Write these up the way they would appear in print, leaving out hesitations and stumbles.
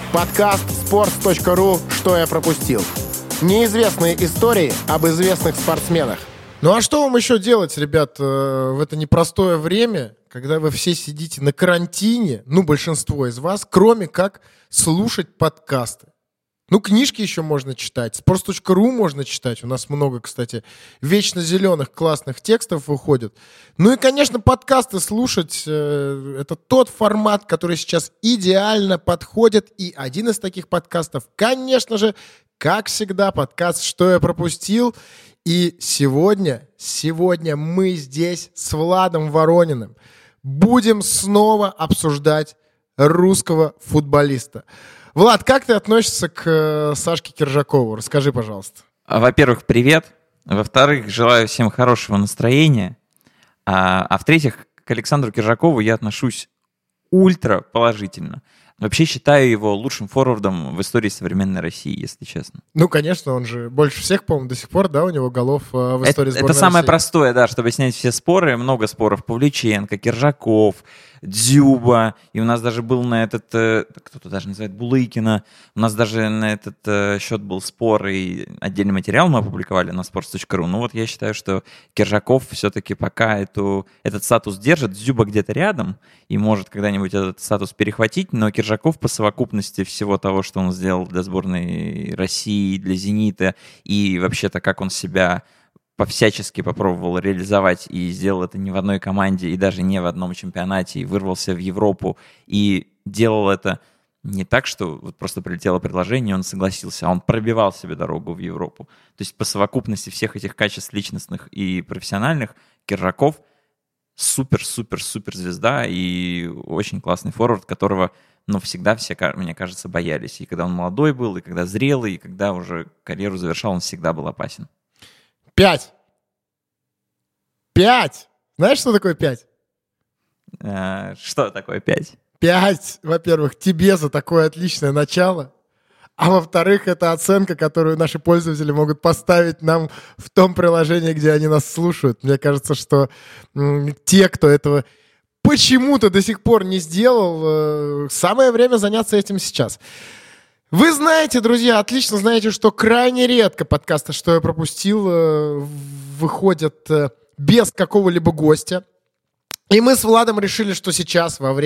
Подкаст sports.ru «Что я пропустил». Неизвестные истории об известных спортсменах. Ну а что вам еще делать, ребят, в это непростое время, когда вы все сидите на карантине, большинство из вас, кроме как слушать подкасты? Книжки еще можно читать, sports.ru можно читать. У нас много, кстати, вечно зеленых классных текстов выходит. И, конечно, подкасты слушать. Это тот формат, который сейчас идеально подходит. И один из таких подкастов, конечно же, как всегда, подкаст «Что я пропустил?». И сегодня мы здесь с Владом Ворониным будем снова обсуждать русского футболиста. Влад, как ты относишься к Сашке Киржакову? Расскажи, пожалуйста. Во-первых, привет. Во-вторых, желаю всем хорошего настроения. А в-третьих, к Александру Киржакову я отношусь ультра положительно. Вообще считаю его лучшим форвардом в истории современной России, если честно. Конечно, он же больше всех, по-моему, до сих пор, да, у него голов в истории сборной Это самое России. простое, да, чтобы снять все споры. Много споров. Павлюченко, Киржаков, Дзюба. И у нас даже был на этот, кто-то даже называет Булыкина. У нас даже на этот счет был спор, и отдельный материал мы опубликовали на sports.ru. Я считаю, что Киржаков все-таки пока этот статус держит. Дзюба где-то рядом и может когда-нибудь этот статус перехватить, но Киржаков по совокупности всего того, что он сделал для сборной России, для «Зенита», и вообще-то как он себя всячески попробовал реализовать и сделал это не в одной команде и даже не в одном чемпионате, и вырвался в Европу, и делал это не так, что просто прилетело предложение, он согласился, а он пробивал себе дорогу в Европу. То есть по совокупности всех этих качеств личностных и профессиональных Киржаков супер-супер-супер звезда и очень классный форвард, которого всегда все, мне кажется, боялись. И когда он молодой был, и когда зрелый, и когда уже карьеру завершал, он всегда был опасен. 5. Знаешь, что такое 5? Что такое 5? 5, во-первых, тебе за такое отличное начало. А во-вторых, это оценка, которую наши пользователи могут поставить нам в том приложении, где они нас слушают. Мне кажется, что те, кто этого почему-то до сих пор не сделал, самое время заняться этим сейчас. Вы знаете, друзья, отлично знаете, что крайне редко подкасты «Что я пропустил» выходят без какого-либо гостя. И мы с Владом решили, что сейчас, в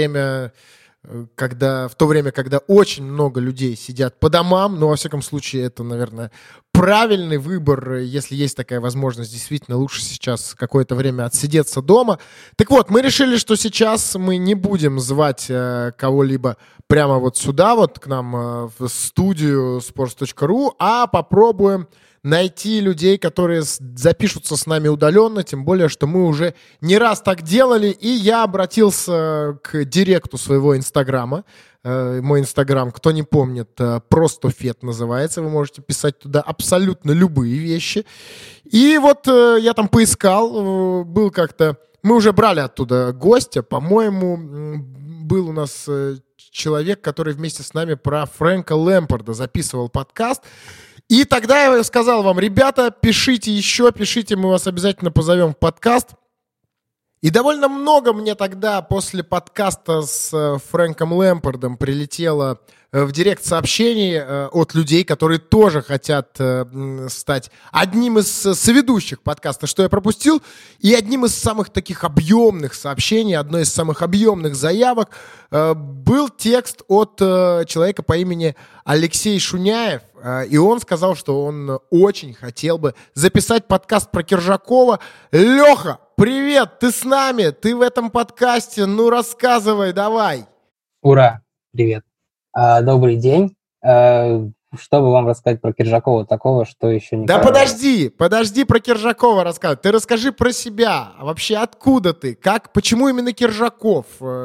то время, когда очень много людей сидят по домам, во всяком случае, это, наверное, правильный выбор, если есть такая возможность, действительно, лучше сейчас какое-то время отсидеться дома. Так вот, мы решили, что сейчас мы не будем звать кого-либо прямо сюда, к нам в студию sports.ru, а попробуем найти людей, которые запишутся с нами удаленно, тем более, что мы уже не раз так делали, и я обратился к директу своего Инстаграма. Мой Инстаграм, кто не помнит, просто Фет называется, вы можете писать туда абсолютно любые вещи. И я там поискал, был как-то... Мы уже брали оттуда гостя, по-моему, был у нас человек, который вместе с нами про Фрэнка Лэмпарда записывал подкаст. И тогда я сказал вам: ребята, пишите еще, мы вас обязательно позовем в подкаст. И довольно много мне тогда после подкаста с Фрэнком Лэмпардом прилетело в директ сообщений от людей, которые тоже хотят стать одним из соведущих подкаста «Что я пропустил», и одним из самых таких объемных сообщений, одной из самых объемных заявок был текст от человека по имени Алексей Шуняев, и он сказал, что он очень хотел бы записать подкаст про Киржакова. Леха, привет, ты с нами, ты в этом подкасте, рассказывай, давай. Ура, привет. Добрый день. Чтобы вам рассказать про Киржакова такого, что еще не... Да подожди про Киржакова рассказывай. Ты расскажи про себя. А вообще откуда ты? Почему именно Киржаков?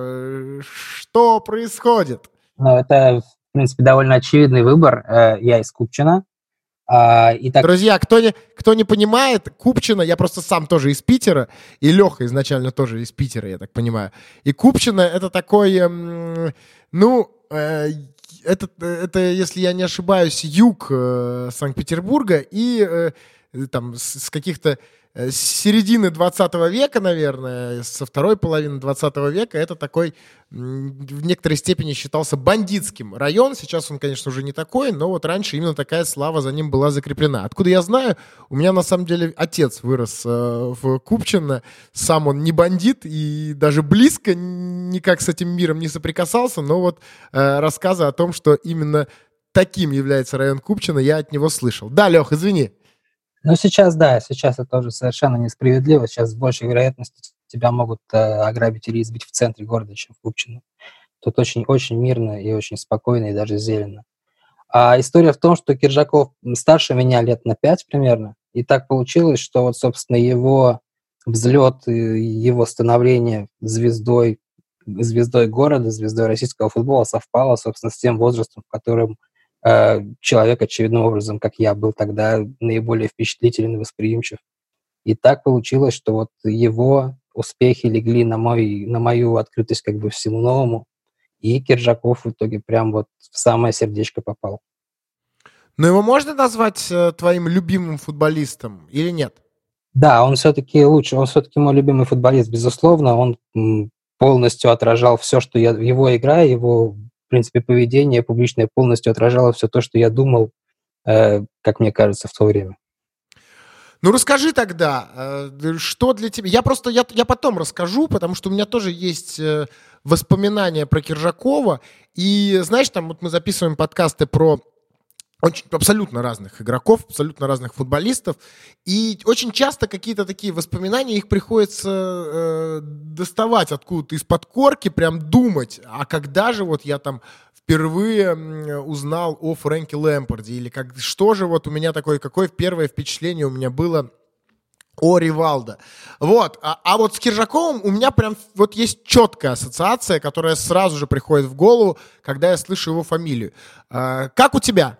Что происходит? Это, в принципе, довольно очевидный выбор. Я из Купчино. Друзья, кто не понимает, Купчино, я просто сам тоже из Питера, и Леха изначально тоже из Питера, я так понимаю. И Купчино — это такой, это, если я не ошибаюсь, юг Санкт-Петербурга, и там с каких-то с середины 20 века, наверное, со второй половины 20 века, это такой в некоторой степени считался бандитским район. Сейчас он, конечно, уже не такой, но вот раньше именно такая слава за ним была закреплена. Откуда я знаю? У меня, на самом деле, отец вырос в Купчино. Сам он не бандит и даже близко никак с этим миром не соприкасался, но вот рассказы о том, что именно таким является район Купчино, я от него слышал. Да, Лех, извини. Ну, сейчас, да, сейчас это тоже совершенно несправедливо. Сейчас с большей вероятностью тебя могут ограбить или избить в центре города, чем в Купчино. Тут очень мирно и очень спокойно, и даже зелено. А история в том, что Киржаков старше меня лет на 5 примерно. И так получилось, что вот, собственно, его взлет, его становление звездой города, звездой российского футбола совпало, собственно, с тем возрастом, в котором человек, очевидным образом, как я, был тогда наиболее впечатлителен и восприимчив. И так получилось, что вот его успехи легли на мою открытость как бы всему новому, и Киржаков в итоге прям вот в самое сердечко попал. Но его можно назвать твоим любимым футболистом или нет? Да, он все-таки лучше, он все-таки мой любимый футболист, безусловно. Он полностью отражал все, что его игра, его, в принципе, поведение публичное полностью отражало все то, что я думал, как мне кажется, в то время. Ну, расскажи тогда, что для тебя... Я потом расскажу, потому что у меня тоже есть воспоминания про Киржакова. И, знаешь, там вот мы записываем подкасты про абсолютно разных игроков, абсолютно разных футболистов. И очень часто какие-то такие воспоминания, их приходится доставать откуда-то из-под корки, прям думать. А когда же вот я там впервые узнал о Фрэнки Лэмпарде? Или что же вот у меня такое, какое первое впечатление у меня было о Ривалдо? Вот. А вот с Киржаковым у меня прям вот есть четкая ассоциация, которая сразу же приходит в голову, когда я слышу его фамилию. Как у тебя?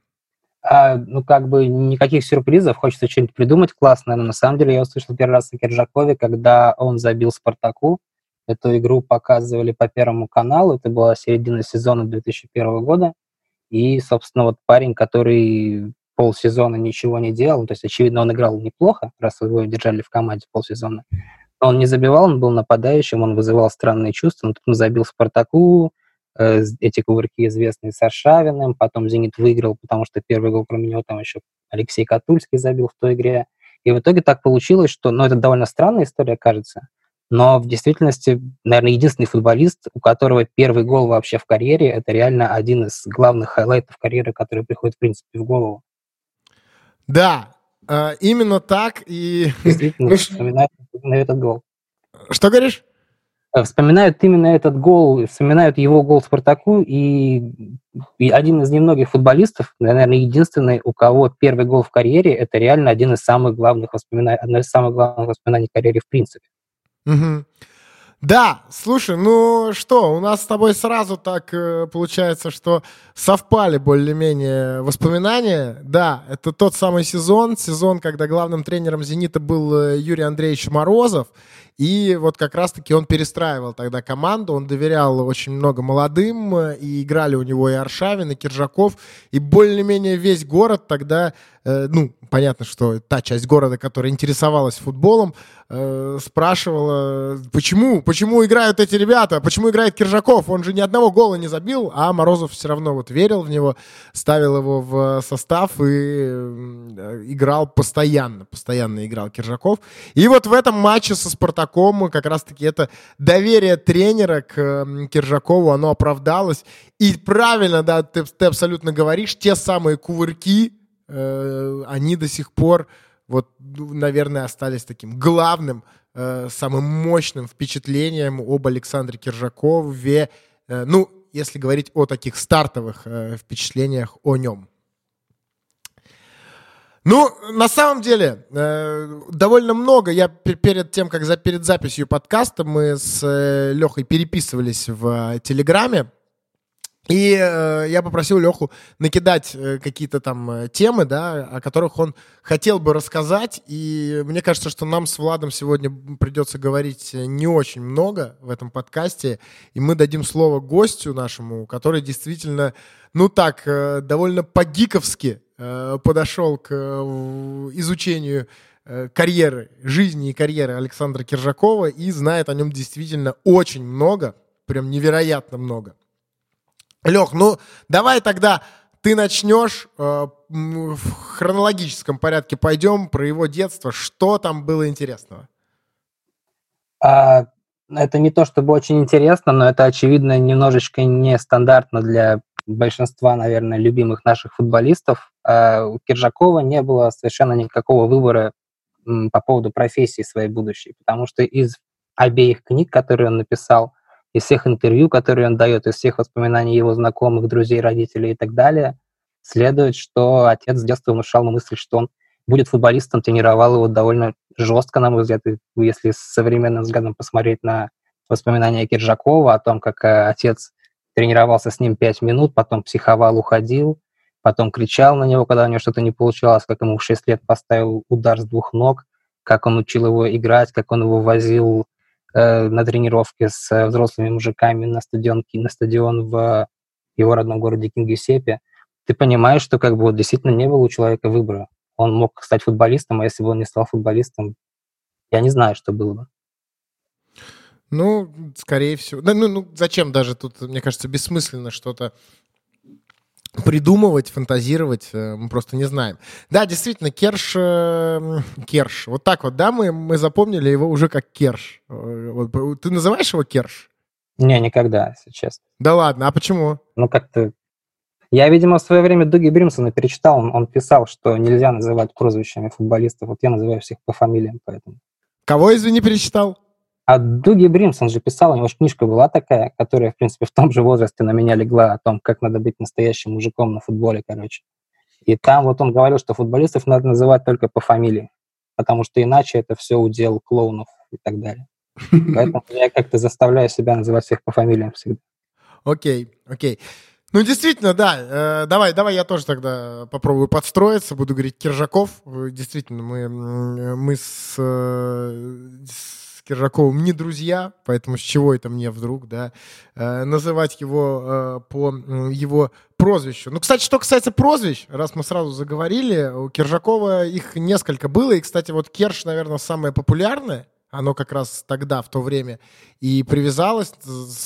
Ну, как бы никаких сюрпризов, хочется что-нибудь придумать классное, но на самом деле я услышал первый раз о Киржакове, когда он забил «Спартаку». Эту игру показывали по Первому каналу, это была середина сезона 2001 года, и, собственно, вот парень, который полсезона ничего не делал, то есть, очевидно, он играл неплохо, раз его держали в команде полсезона, но он не забивал, он был нападающим, он вызывал странные чувства, но тут он забил «Спартаку», эти кувырки известные с Аршавиным, потом «Зенит» выиграл, потому что первый гол, кроме него, там еще Алексей Катульский забил в той игре. И в итоге так получилось, что, это довольно странная история, кажется, но в действительности, наверное, единственный футболист, у которого первый гол вообще в карьере, это реально один из главных хайлайтов карьеры, который приходит, в принципе, в голову. Да, именно так. И действительно вспоминают этот гол. Что говоришь? Вспоминают именно этот гол, вспоминают его гол в «Спартаку», и один из немногих футболистов, наверное, единственный, у кого первый гол в карьере, это реально одно из самых главных воспоминаний карьеры в принципе. Угу. Да, слушай, ну что, у нас с тобой сразу так получается, что совпали более-менее воспоминания. Да, это тот самый сезон, когда главным тренером «Зенита» был Юрий Андреевич Морозов. И вот как раз-таки он перестраивал тогда команду, он доверял очень много молодым, и играли у него и Аршавин, и Киржаков, и более-менее весь город тогда, понятно, что та часть города, которая интересовалась футболом, спрашивала, почему играют эти ребята, почему играет Киржаков, он же ни одного гола не забил, а Морозов все равно вот верил в него, ставил его в состав и играл постоянно играл Киржаков. И вот в этом матче со «Спартаком» как раз-таки это доверие тренера к Киржакову, оно оправдалось. И правильно, да, ты абсолютно говоришь, те самые кувырки, они до сих пор, вот, наверное, остались таким главным, самым мощным впечатлением об Александре Киржакове, если говорить о таких стартовых впечатлениях о нем. На самом деле, довольно много. Я перед тем, перед записью подкаста, мы с Лехой переписывались в Телеграме. И я попросил Леху накидать какие-то там темы, да, о которых он хотел бы рассказать. И мне кажется, что нам с Владом сегодня придется говорить не очень много в этом подкасте. И мы дадим слово гостю нашему, который действительно, довольно по-гиковски подошел к изучению карьеры, жизни и карьеры Александра Киржакова и знает о нем действительно очень много, прям невероятно много. Лех, ну давай тогда ты начнешь, в хронологическом порядке пойдем, про его детство. Что там было интересного? Это не то чтобы очень интересно, но это, очевидно, немножечко нестандартно для большинства, наверное, любимых наших футболистов. У Киржакова не было совершенно никакого выбора по поводу профессии своей будущей, потому что из обеих книг, которые он написал, из всех интервью, которые он дает, из всех воспоминаний его знакомых, друзей, родителей и так далее, следует, что отец с детства внушал ему мысль, что он будет футболистом, тренировал его довольно жестко, на мой взгляд. И если с современным взглядом посмотреть на воспоминания Киржакова о том, как отец тренировался с ним 5 минут, потом психовал, уходил, потом кричал на него, когда у него что-то не получалось, как ему в 6 лет поставил удар с 2 ног, как он учил его играть, как он его возил на тренировке с взрослыми мужиками на стадион в его родном городе Кингисеппе, ты понимаешь, что как бы вот действительно не было у человека выбора. Он мог стать футболистом, а если бы он не стал футболистом, я не знаю, что было бы. Ну, скорее всего. Да, ну, зачем даже тут, мне кажется, бессмысленно что-то придумывать, фантазировать, мы просто не знаем. Да, действительно, Керш, вот так вот, да, мы запомнили его уже как Керш. Вот, ты называешь его Керш? Не, никогда, если честно. Да ладно, а почему? Ну, как-то... Я, видимо, в свое время Дуги Бримсона перечитал, он писал, что нельзя называть прозвищами футболистов. Вот я называю всех по фамилиям, поэтому... Кого, извини, перечитал? А Дуги Бримсон же писал, у него же книжка была такая, которая, в принципе, в том же возрасте на меня легла, о том, как надо быть настоящим мужиком на футболе, короче. И там вот он говорил, что футболистов надо называть только по фамилии, потому что иначе это все удел клоунов и так далее. Поэтому я как-то заставляю себя называть всех по фамилиям всегда. Окей. Ну, действительно, да. Давай я тоже тогда попробую подстроиться. Буду говорить Киржаков. Действительно, мы с Киржаковым не друзья, поэтому с чего это мне вдруг, да, называть его по его прозвищу. Ну, кстати, что касается прозвищ, раз мы сразу заговорили, у Киржакова их несколько было. И, кстати, вот Керш, наверное, самое популярное. Оно как раз тогда, в то время, и привязалось...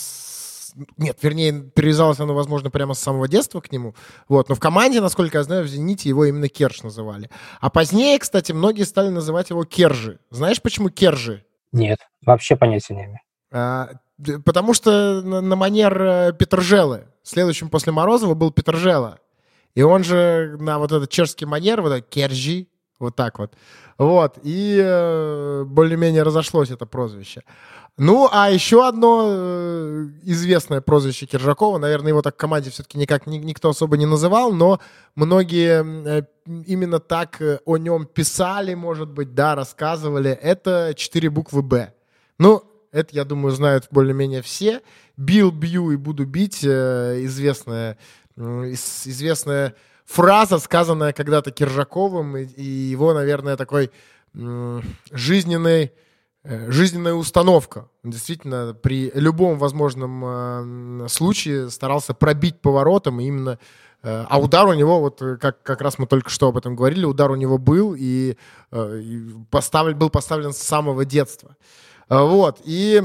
Нет, вернее, привязалось оно, возможно, прямо с самого детства к нему. Вот. Но в команде, насколько я знаю, в «Зените» его именно Керш называли. А позднее, кстати, многие стали называть его Кержи. Знаешь, почему Кержи? Нет, вообще понятия не имею. Потому что на манер Петержелы. Следующим после Морозова был Петержела. И он же на вот этот чешский манер, вот это Кержи, вот так вот. Вот. И более-менее разошлось это прозвище. Ну, а еще одно известное прозвище Киржакова, наверное, его так в команде все-таки никак никто особо не называл, но многие именно так о нем писали, может быть, да, рассказывали. Это 4 буквы «Б». Ну, это, я думаю, знают более-менее все. «Бил, бью и буду бить» — известная фраза, сказанная когда-то Киржаковым, и его, наверное, такой жизненная установка. Он действительно при любом возможном случае старался пробить поворотом, и именно... А удар у него, вот как раз мы только что об этом говорили, удар у него был, и был поставлен с самого детства. Вот. И,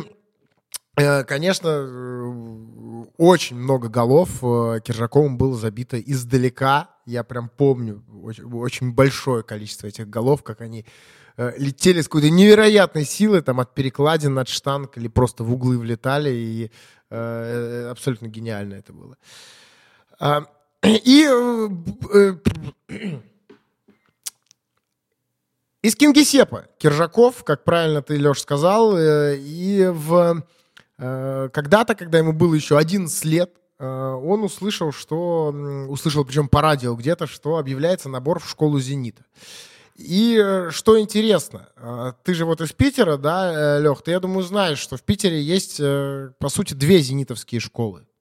конечно, очень много голов Киржаковым было забито издалека. Я прям помню очень большое количество этих голов, как они летели с какой-то невероятной силой, там, от перекладин, от штанг, или просто в углы влетали, и абсолютно гениально это было. И из Кингисеппа Киржаков, как правильно ты, Леш, сказал, и когда-то, когда ему было еще 11 лет, он услышал, причем по радио где-то, что объявляется набор в школу «Зенита». И что интересно, ты же вот из Питера, да, Лех, ты, я думаю, знаешь, что в Питере есть, по сути, 2 зенитовские школы.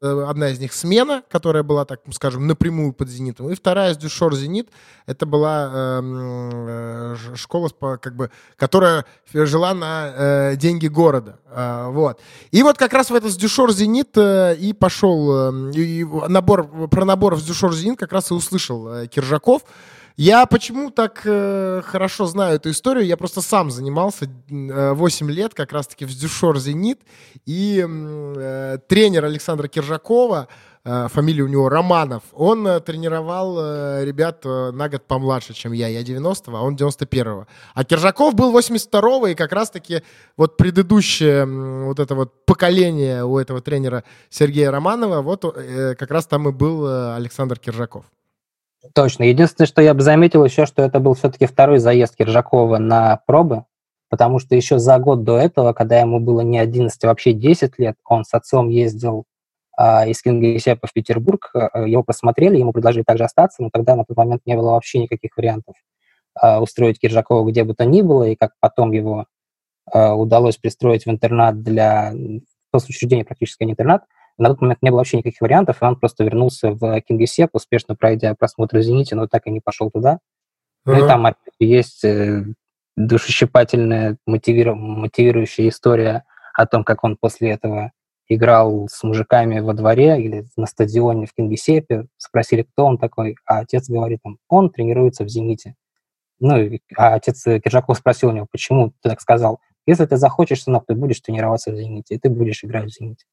одна из них смена, которая была, так скажем, напрямую под «Зенитом», и вторая, Дюшор «Зенит», это была школа, как бы, которая жила на деньги города. Вот. И вот как раз в этот Дюшор «Зенит» и пошел, и про набор в Дюшор «Зенит» как раз и услышал Киржаков. Я почему так хорошо знаю эту историю? Я просто сам занимался 8 лет как раз-таки в Дюшор «Зенит», и тренер Александра Киржакова, фамилия у него Романов, он тренировал ребят на год помладше, чем я 90-го, а он 91-го. А Киржаков был 82-го, и как раз-таки вот предыдущее вот это вот поколение у этого тренера Сергея Романова, вот как раз там и был Александр Киржаков. Точно. Единственное, что я бы заметил еще, что это был все-таки второй заезд Киржакова на пробы, потому что еще за год до этого, когда ему было не 11, а вообще 10 лет, он с отцом ездил из Кингисеппа в Петербург, его посмотрели, ему предложили также остаться, но тогда на тот момент не было вообще никаких вариантов устроить Киржакова где бы то ни было, и как потом его удалось пристроить в интернат для учреждения, практически не интернат. На тот момент не было вообще никаких вариантов, и он просто вернулся в Кингисепп, успешно пройдя просмотр в «Зените», но так и не пошел туда. Ну и там опять есть душещипательная, мотивирующая история о том, как он после этого играл с мужиками во дворе или на стадионе в Кингисеппе. Спросили, кто он такой, а отец говорит, он тренируется в «Зените». Ну, а отец Киржаков спросил у него, почему ты так сказал? Если ты захочешь, сынок, ты будешь тренироваться в «Зените», и ты будешь играть в «Зените».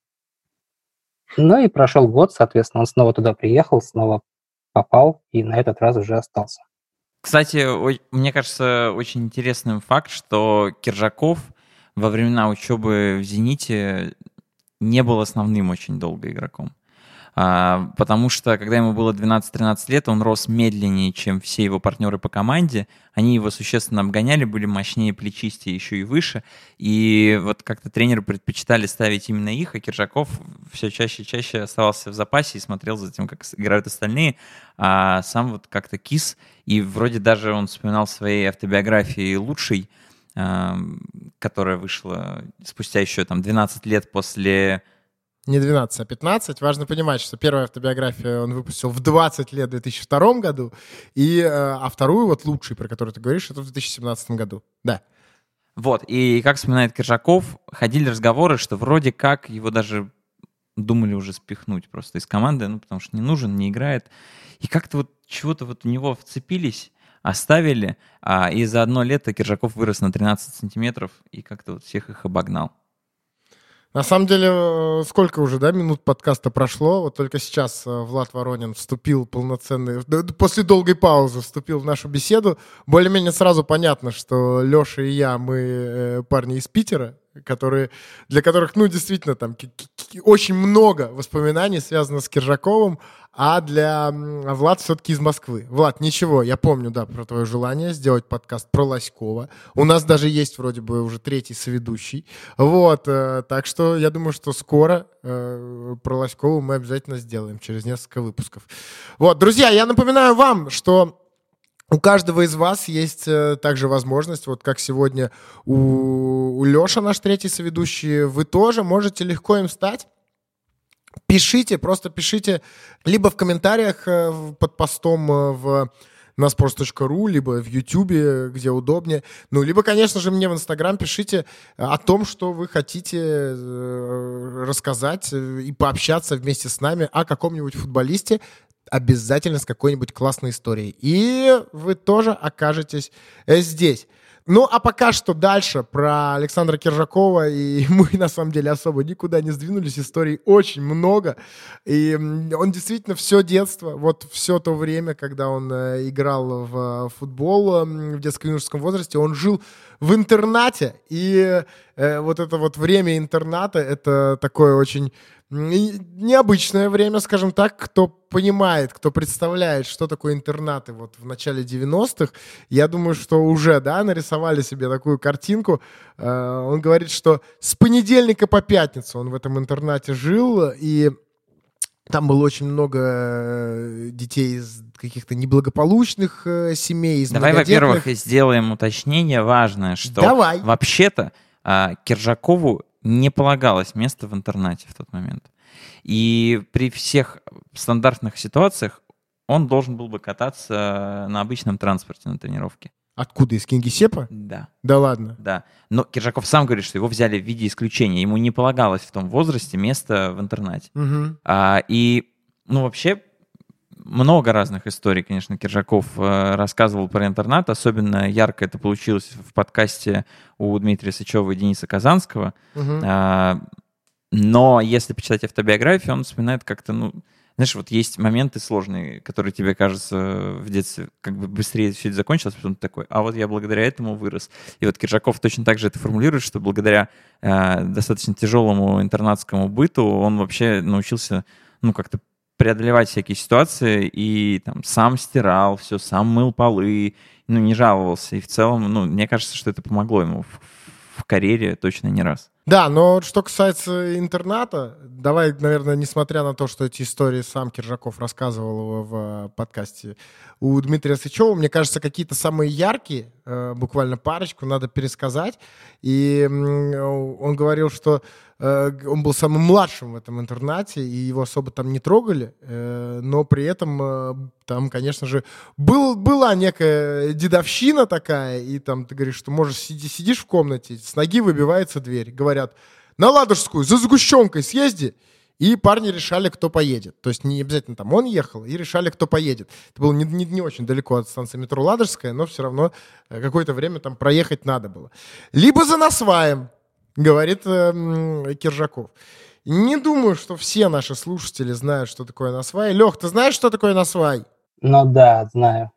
Ну и прошел год, соответственно, он снова туда приехал, снова попал, и на этот раз уже остался. Кстати, мне кажется, очень интересным факт, что Киржаков во времена учебы в «Зените» не был основным очень долго игроком. Потому что, когда ему было 12-13 лет, он рос медленнее, чем все его партнеры по команде. Они его существенно обгоняли, были мощнее, плечистее, еще и выше. И вот как-то тренеры предпочитали ставить именно их, а Киржаков все чаще и чаще оставался в запасе и смотрел за тем, как играют остальные. А сам вот как-то кис. И вроде даже он вспоминал в своей автобиографии «Лучший», которая вышла спустя еще там 12 лет после... Не 12, а 15. Важно понимать, что первую автобиографию он выпустил в 20 лет в 2002 году, а вторую, вот «Лучший», про которую ты говоришь, это в 2017 году. Да. Вот, и как вспоминает Киржаков, ходили разговоры, что вроде как его даже думали уже спихнуть просто из команды, потому что не нужен, не играет. И как-то вот чего-то вот у него вцепились, оставили, и за одно лето Киржаков вырос на 13 сантиметров и как-то вот всех их обогнал. На самом деле, сколько уже, минут подкаста прошло, вот только сейчас Влад Воронин вступил полноценный, после долгой паузы вступил в нашу беседу. Более-менее сразу понятно, что Леша и я, мы парни из Питера, для которых, действительно, там очень много воспоминаний связано с Киржаковым, а для Влад все-таки из Москвы. Влад, ничего, я помню, про твое желание сделать подкаст про Лоськова. У нас даже есть вроде бы уже 3-й соведущий. Вот, так что я думаю, что скоро про Лоськова мы обязательно сделаем через несколько выпусков. Вот, друзья, я напоминаю вам, что у каждого из вас есть также возможность, вот как сегодня у Леши, наш 3-й соведущий, вы тоже можете легко им стать. Пишите, просто пишите либо в комментариях под постом в nasports.ru, либо в YouTube, где удобнее. Либо, конечно же, мне в Instagram пишите о том, что вы хотите рассказать и пообщаться вместе с нами о каком-нибудь футболисте, обязательно с какой-нибудь классной историей. И вы тоже окажетесь здесь. А пока что дальше про Александра Киржакова, и мы на самом деле особо никуда не сдвинулись, историй очень много, и он действительно все детство, вот все то время, когда он играл в футбол в детско-юношеском возрасте, он жил в интернате, и вот это вот время интерната, это такое очень необычное время, скажем так. Кто понимает, кто представляет, что такое интернаты вот в начале 90-х, я думаю, что уже, нарисовали себе такую картинку. Он говорит, что с понедельника по пятницу он в этом интернате жил, и там было очень много детей из каких-то неблагополучных семей, из Давай, многодетных. во-первых, сделаем уточнение важное, что вообще-то Киржакову не полагалось место в интернате в тот момент. И при всех стандартных ситуациях он должен был бы кататься на обычном транспорте на тренировке. Откуда? Из Кингисеппа? Да. Да ладно. Да. Но Киржаков сам говорит, что его взяли в виде исключения. Ему не полагалось в том возрасте место в интернате. Угу. Вообще, много разных историй, конечно, Киржаков рассказывал про интернат. Особенно ярко это получилось в подкасте у Дмитрия Сычева и Дениса Казанского. Угу. Но если почитать автобиографию, он вспоминает как-то, знаешь, вот есть моменты сложные, которые тебе кажется в детстве, как бы быстрее все это закончилось, потом ты такой, а вот я благодаря этому вырос. И вот Киржаков точно так же это формулирует, что благодаря достаточно тяжелому интернатскому быту он вообще научился, как-то преодолевать всякие ситуации и там сам стирал все, сам мыл полы, не жаловался. И в целом, мне кажется, что это помогло ему в карьере точно не раз. Да, но что касается интерната, давай, наверное, несмотря на то, что эти истории сам Киржаков рассказывал в подкасте у Дмитрия Сычева, мне кажется, какие-то самые яркие, буквально парочку, надо пересказать. И он говорил, что он был самым младшим в этом интернате, и его особо там не трогали, но при этом там, конечно же, была некая дедовщина такая, и там ты говоришь, что можешь сидишь в комнате, с ноги выбивается дверь, говорят, на Ладожскую за сгущенкой съезди, и парни решали, кто поедет. То есть не обязательно там он ехал, и решали, кто поедет. Это было не очень далеко от станции метро Ладожская, но все равно какое-то время там проехать надо было. Либо за насваем, говорит Киржаков. Не думаю, что все наши слушатели знают, что такое насвай. Лех, ты знаешь, что такое насвай? Ну да, знаю.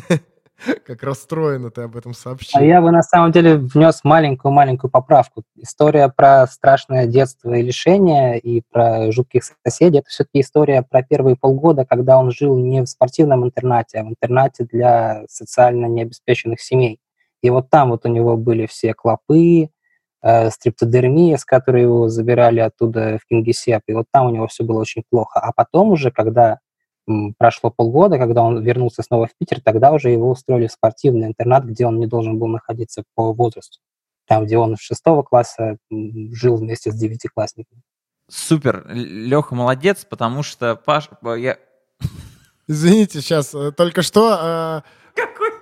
Как расстроенно ты об этом сообщил. А я бы на самом деле внес маленькую поправку. История про страшное детство и лишение, и про жутких соседей, это все-таки история про первые полгода, когда он жил не в спортивном интернате, а в интернате для социально необеспеченных семей. И вот там вот у него были все клопы, стриптодермия, с которой его забирали оттуда в Кингисепп, и вот там у него все было очень плохо. А потом уже, когда прошло полгода, когда он вернулся снова в Питер, тогда уже его устроили в спортивный интернат, где он не должен был находиться по возрасту. Там, где он с 6 класса жил вместе с 9-классниками. Супер. Леха молодец, потому что я... Извините, сейчас, только что... Какой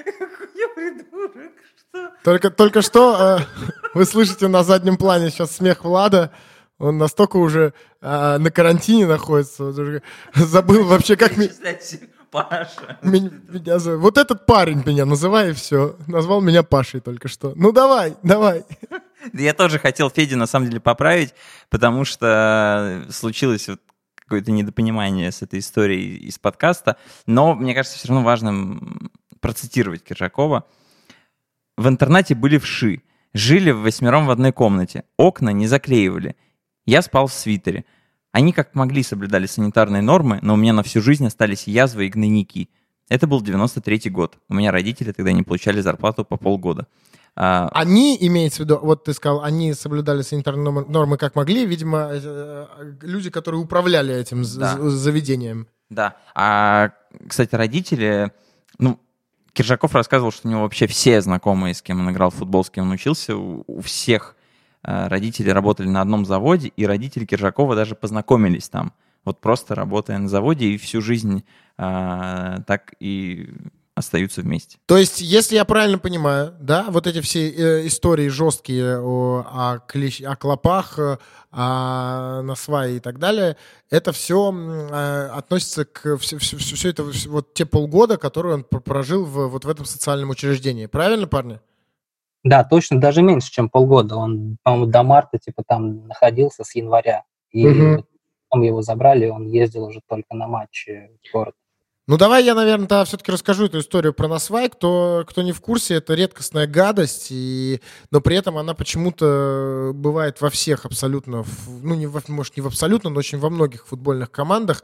я придурок, что? Только что вы слышите на заднем плане сейчас смех Влада. Он настолько уже на карантине находится, забыл вообще, как Паша. Меня зовут. Вот этот парень меня называй, и все. Назвал меня Пашей только что. Ну давай. Я тоже хотел Федю на самом деле поправить, потому что случилось вот какое-то недопонимание с этой историей из подкаста. Но мне кажется, все равно важно процитировать Киржакова. В интернате были вши. Жили восьмером в одной комнате. Окна не заклеивали. Я спал в свитере. Они как могли соблюдали санитарные нормы, но у меня на всю жизнь остались язвы и гнойники. Это был 93-й год. У меня родители тогда не получали зарплату по полгода. Они, имеется в виду, вот ты сказал, они соблюдали санитарные нормы как могли, видимо, люди, которые управляли этим заведением. Да. Кстати, родители... Киржаков рассказывал, что у него вообще все знакомые, с кем он играл в футбол, с кем он учился, у всех родители работали на одном заводе, и родители Киржакова даже познакомились там. Вот просто работая на заводе, и всю жизнь так и остаются вместе. То есть, если я правильно понимаю, да, вот эти все истории жесткие о клопах, о насвае и так далее, это все относится к все это вот те полгода, которые он прожил вот в этом социальном учреждении. Правильно, парни? Да, точно, даже меньше, чем полгода. Он, по-моему, до марта там находился с января. И потом его забрали, и он ездил уже только на матчи в город. Ну, давай я, наверное, тогда все-таки расскажу эту историю про насвай. Кто не в курсе, это редкостная гадость, но при этом она почему-то бывает во всех абсолютно, может, не в абсолютно, но очень во многих футбольных командах.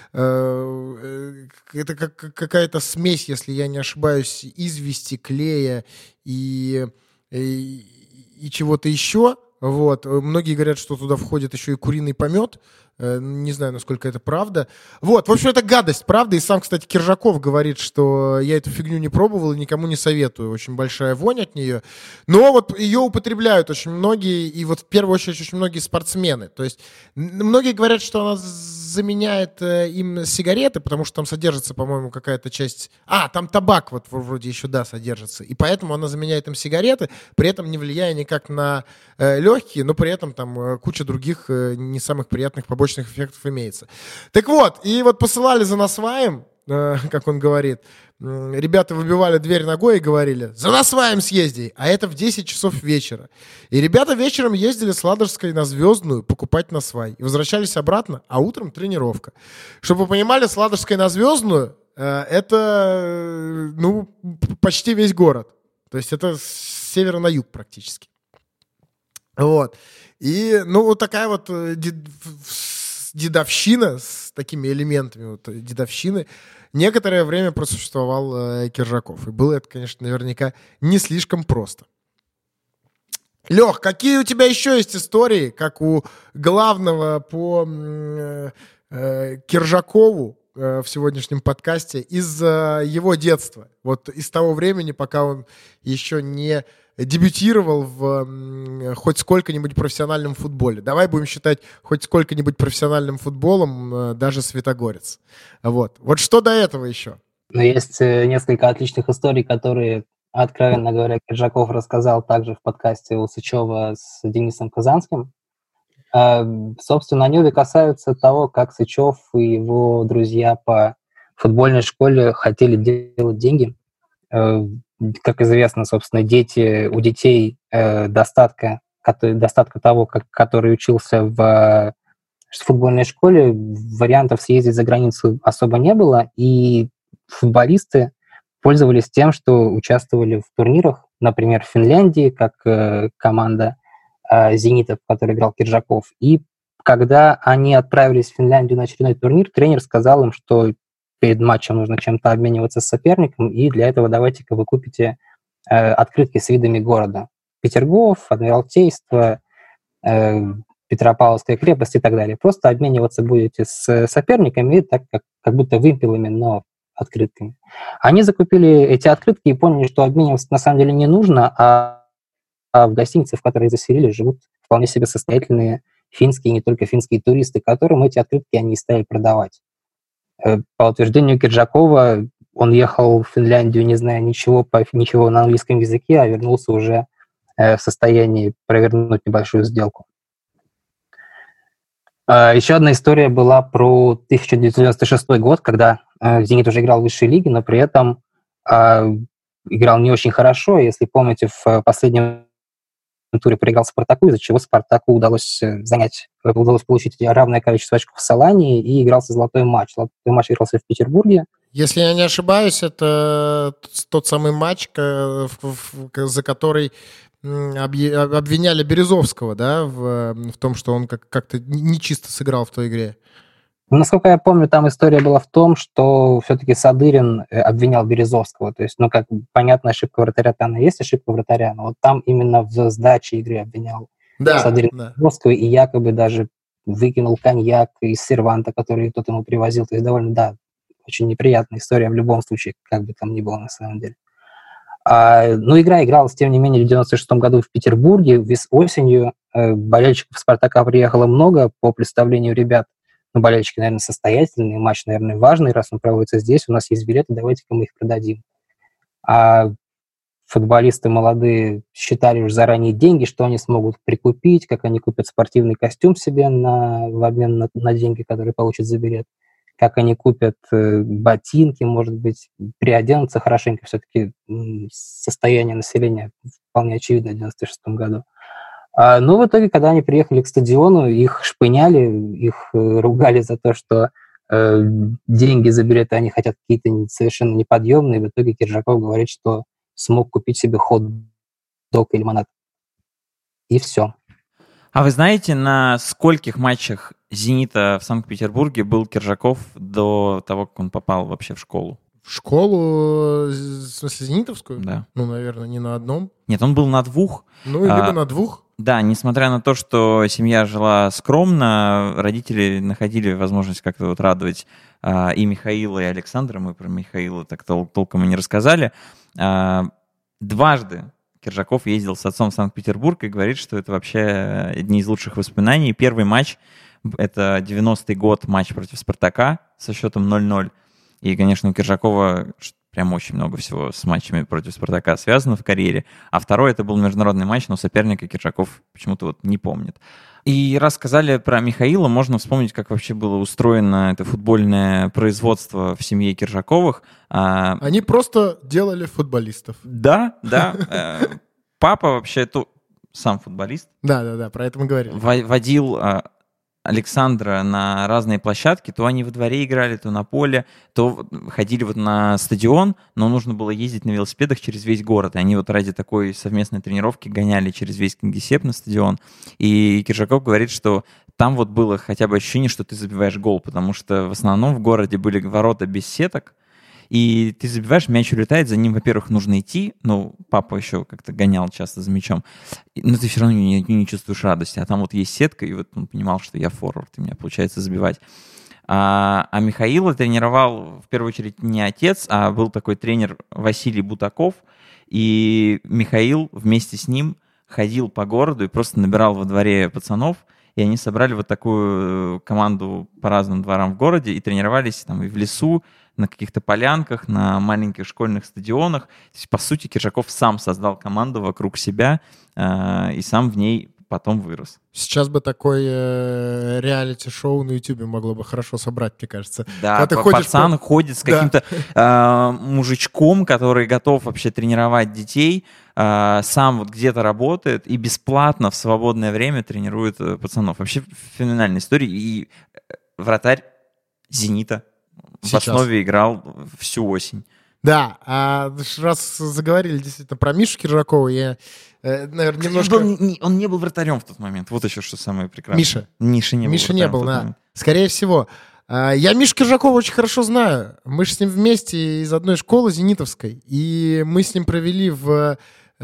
Это какая-то смесь, если я не ошибаюсь, извести, клея и чего-то еще. Вот. Многие говорят, что туда входит еще и куриный помет. Не знаю, насколько это правда. Вот, в общем, это гадость, правда. И сам, кстати, Киржаков говорит, что я эту фигню не пробовал и никому не советую. Очень большая вонь от нее. Но вот ее употребляют очень многие, и вот в первую очередь очень многие спортсмены. То есть многие говорят, что она заменяет им сигареты, потому что там содержится, по-моему, какая-то часть... там табак вот вроде еще, да, содержится. И поэтому она заменяет им сигареты, при этом не влияя никак на легкие, но при этом там куча других не самых приятных побочных эффектов имеется. Так вот, и вот посылали за насваем, как он говорит, ребята выбивали дверь ногой и говорили: за насваем съезди, а это в 10 часов вечера. И ребята вечером ездили с Ладожской на Звездную покупать насвай. И возвращались обратно, а утром тренировка. Чтобы вы понимали, с Ладожской на Звездную это, почти весь город. То есть это с севера на юг практически. Вот. И, вот такая вот дедовщина с такими элементами вот, дедовщины некоторое время просуществовал Киржаков. И было это, конечно, наверняка не слишком просто. Лех, какие у тебя еще есть истории, как у главного по Киржакову в сегодняшнем подкасте, из его детства? Вот из того времени, пока он еще не дебютировал в хоть сколько-нибудь профессиональном футболе. Давай будем считать хоть сколько-нибудь профессиональным футболом даже Светогорец. Вот что до этого еще? Есть несколько отличных историй, которые, откровенно говоря, Киржаков рассказал также в подкасте у Сычева с Денисом Казанским. Собственно, они обе касаются того, как Сычев и его друзья по футбольной школе хотели делать деньги. Как известно, собственно, у детей достатка того, который учился в футбольной школе, вариантов съездить за границу особо не было, и футболисты пользовались тем, что участвовали в турнирах, например, в Финляндии, как команда «Зенита», в которой играл Киржаков. И когда они отправились в Финляндию на очередной турнир, тренер сказал им, что перед матчем нужно чем-то обмениваться с соперником, и для этого давайте-ка вы купите открытки с видами города. Петергоф, Адмиралтейство, Петропавловская крепость и так далее. Просто обмениваться будете с соперниками, так как будто вымпелами, но открытками. Они закупили эти открытки и поняли, что обмениваться на самом деле не нужно, а в гостинице, в которой заселились, живут вполне себе состоятельные финские, не только финские туристы, которым эти открытки они и стали продавать. По утверждению Киржакова, он ехал в Финляндию, не зная ничего на английском языке, а вернулся уже в состоянии провернуть небольшую сделку. Еще одна история была про 1996 год, когда «Зенит» уже играл в высшей лиге, но при этом играл не очень хорошо. Если помните, в последнем туре проиграл «Спартаку», из-за чего «Спартаку» удалось получить равное количество очков в Салании и игрался золотой матч. Золотой матч игрался в Петербурге. Если я не ошибаюсь, это тот самый матч, за который обвиняли Березовского, да, в том, что он как-то нечисто сыграл в той игре. Насколько я помню, там история была в том, что все-таки Садырин обвинял Березовского. То есть, как понятно, ошибка вратаря, там и есть ошибка вратаря, но вот там именно в сдаче игры обвинял Садырин Березовского и якобы даже выкинул коньяк из серванта, который кто-то ему привозил. То есть довольно, очень неприятная история в любом случае, как бы там ни было на самом деле. Но игра игралась, тем не менее, в 1996 году в Петербурге, осенью. Болельщиков «Спартака» приехало много по представлению ребят. Болельщики, наверное, состоятельные, матч, наверное, важный, раз он проводится здесь, у нас есть билеты, давайте-ка мы их продадим. А футболисты молодые считали уже заранее деньги, что они смогут прикупить, как они купят спортивный костюм себе в обмен на деньги, которые получат за билет, как они купят ботинки, может быть, приоденутся хорошенько, все-таки состояние населения вполне очевидно в 1996 году. Но в итоге, когда они приехали к стадиону, их шпыняли, их ругали за то, что деньги за билеты они хотят какие-то совершенно неподъемные. В итоге Киржаков говорит, что смог купить себе хот-дог и лимонад. И все. А вы знаете, на скольких матчах «Зенита» в Санкт-Петербурге был Киржаков до того, как он попал вообще в школу? В школу, в смысле, зенитовскую? Да. Наверное, не на одном. Нет, он был на 2. Либо на 2. Да, несмотря на то, что семья жила скромно, родители находили возможность как-то вот радовать и Михаила, и Александра. Мы про Михаила так толком и не рассказали. Дважды Киржаков ездил с отцом в Санкт-Петербург и говорит, что это вообще одни из лучших воспоминаний. Первый матч — это 90-й год, матч против «Спартака» со счетом 0-0. И, конечно, у Киржакова прям очень много всего с матчами против «Спартака» связано в карьере. А второй — это был международный матч, но соперника Киржаков почему-то вот не помнит. И раз сказали про Михаила, можно вспомнить, как вообще было устроено это футбольное производство в семье Киржаковых. Они просто делали футболистов. Да. Папа вообще сам футболист. Да, про это мы говорили. Водил Александра на разные площадки, то они во дворе играли, то на поле, то ходили вот на стадион, но нужно было ездить на велосипедах через весь город. И они вот ради такой совместной тренировки гоняли через весь Кингисепп на стадион. И Киржаков говорит, что там вот было хотя бы ощущение, что ты забиваешь гол, потому что в основном в городе были ворота без сеток, и ты забиваешь, мяч улетает, за ним, во-первых, нужно идти, папа еще как-то гонял часто за мячом, но ты все равно не чувствуешь радости, а там вот есть сетка, и вот он понимал, что я форвард, и у меня получается забивать. А Михаила тренировал, в первую очередь, не отец, а был такой тренер Василий Бутаков, и Михаил вместе с ним ходил по городу и просто набирал во дворе пацанов, и они собрали вот такую команду по разным дворам в городе и тренировались там и в лесу, на каких-то полянках, на маленьких школьных стадионах. То есть, по сути, Киржаков сам создал команду вокруг себя и сам в ней потом вырос. Сейчас бы такое реалити-шоу на Ютубе могло бы хорошо собрать, мне кажется. Да, пацан ходит с каким-то мужичком, который готов вообще тренировать детей, сам вот где-то работает и бесплатно в свободное время тренирует пацанов. Вообще феноменальная история. И вратарь «Зенита» в основе играл всю осень. Да, раз заговорили действительно про Мишу Киржакова, я, наверное, немножко... Он не был вратарем в тот момент. Вот еще что самое прекрасное. Миша не был, да. Скорее всего. Я Мишу Киржакова очень хорошо знаю. Мы же с ним вместе из одной школы зенитовской. И мы с ним провели в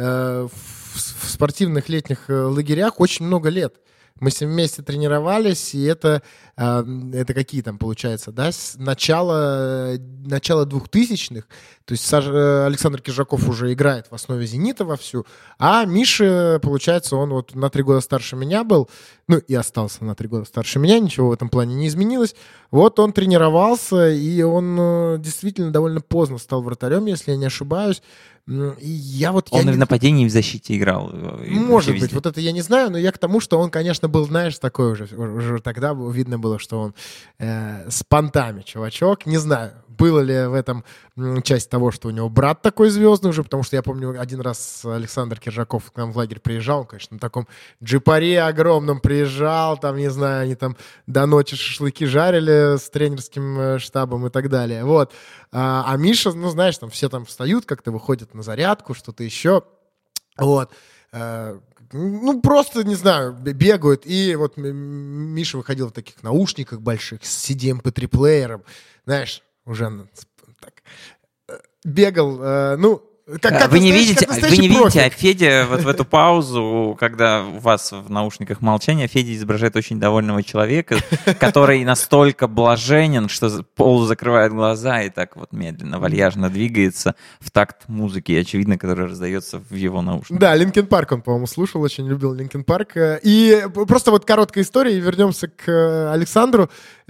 спортивных летних лагерях очень много лет. Мы с ним вместе тренировались, и это какие там, получается, да, с начала 2000-х. То есть Александр Киржаков уже играет в основе «Зенита» вовсю, а Миша, получается, он вот на 3 года старше меня был, и остался на 3 года старше меня, ничего в этом плане не изменилось. Вот он тренировался, и он действительно довольно поздно стал вратарем, если я не ошибаюсь. Он и в нападении, и в защите играл. Может быть, вот это я не знаю, но я к тому, что он, конечно, был, знаешь, такой уже тогда видно было, что он с понтами чувачок. Не знаю, было ли в этом часть того, что у него брат такой звездный уже, потому что я помню, один раз Александр Киржаков к нам в лагерь приезжал, он, конечно, на таком джипаре огромном приезжал, там, не знаю, они там до ночи шашлыки жарили с тренерским штабом и так далее, вот. А Миша, знаешь, там все там встают, как-то выходят на зарядку, что-то еще, вот. Просто, не знаю, бегают. И вот Миша выходил в таких наушниках больших с CDMP3-плеером, знаешь, уже так бегал, вы не видите, а Федя вот в эту паузу, когда у вас в наушниках молчание, Федя изображает очень довольного человека, который настолько блаженен, что полузакрывает глаза и так вот медленно, вальяжно двигается в такт музыки, очевидно, которая раздается в его наушниках. Да, Линкин Парк он, по-моему, слушал, очень любил Линкин Парк. И просто вот короткая история, и вернемся к Александру.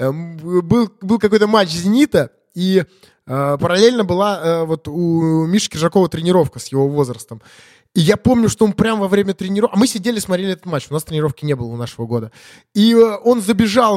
Был какой-то матч «Зенита», и параллельно была вот у Миши Киржакова тренировка с его возрастом. И я помню, что он прямо во время тренировки... мы сидели, смотрели этот матч, у нас тренировки не было у нашего года. И он забежал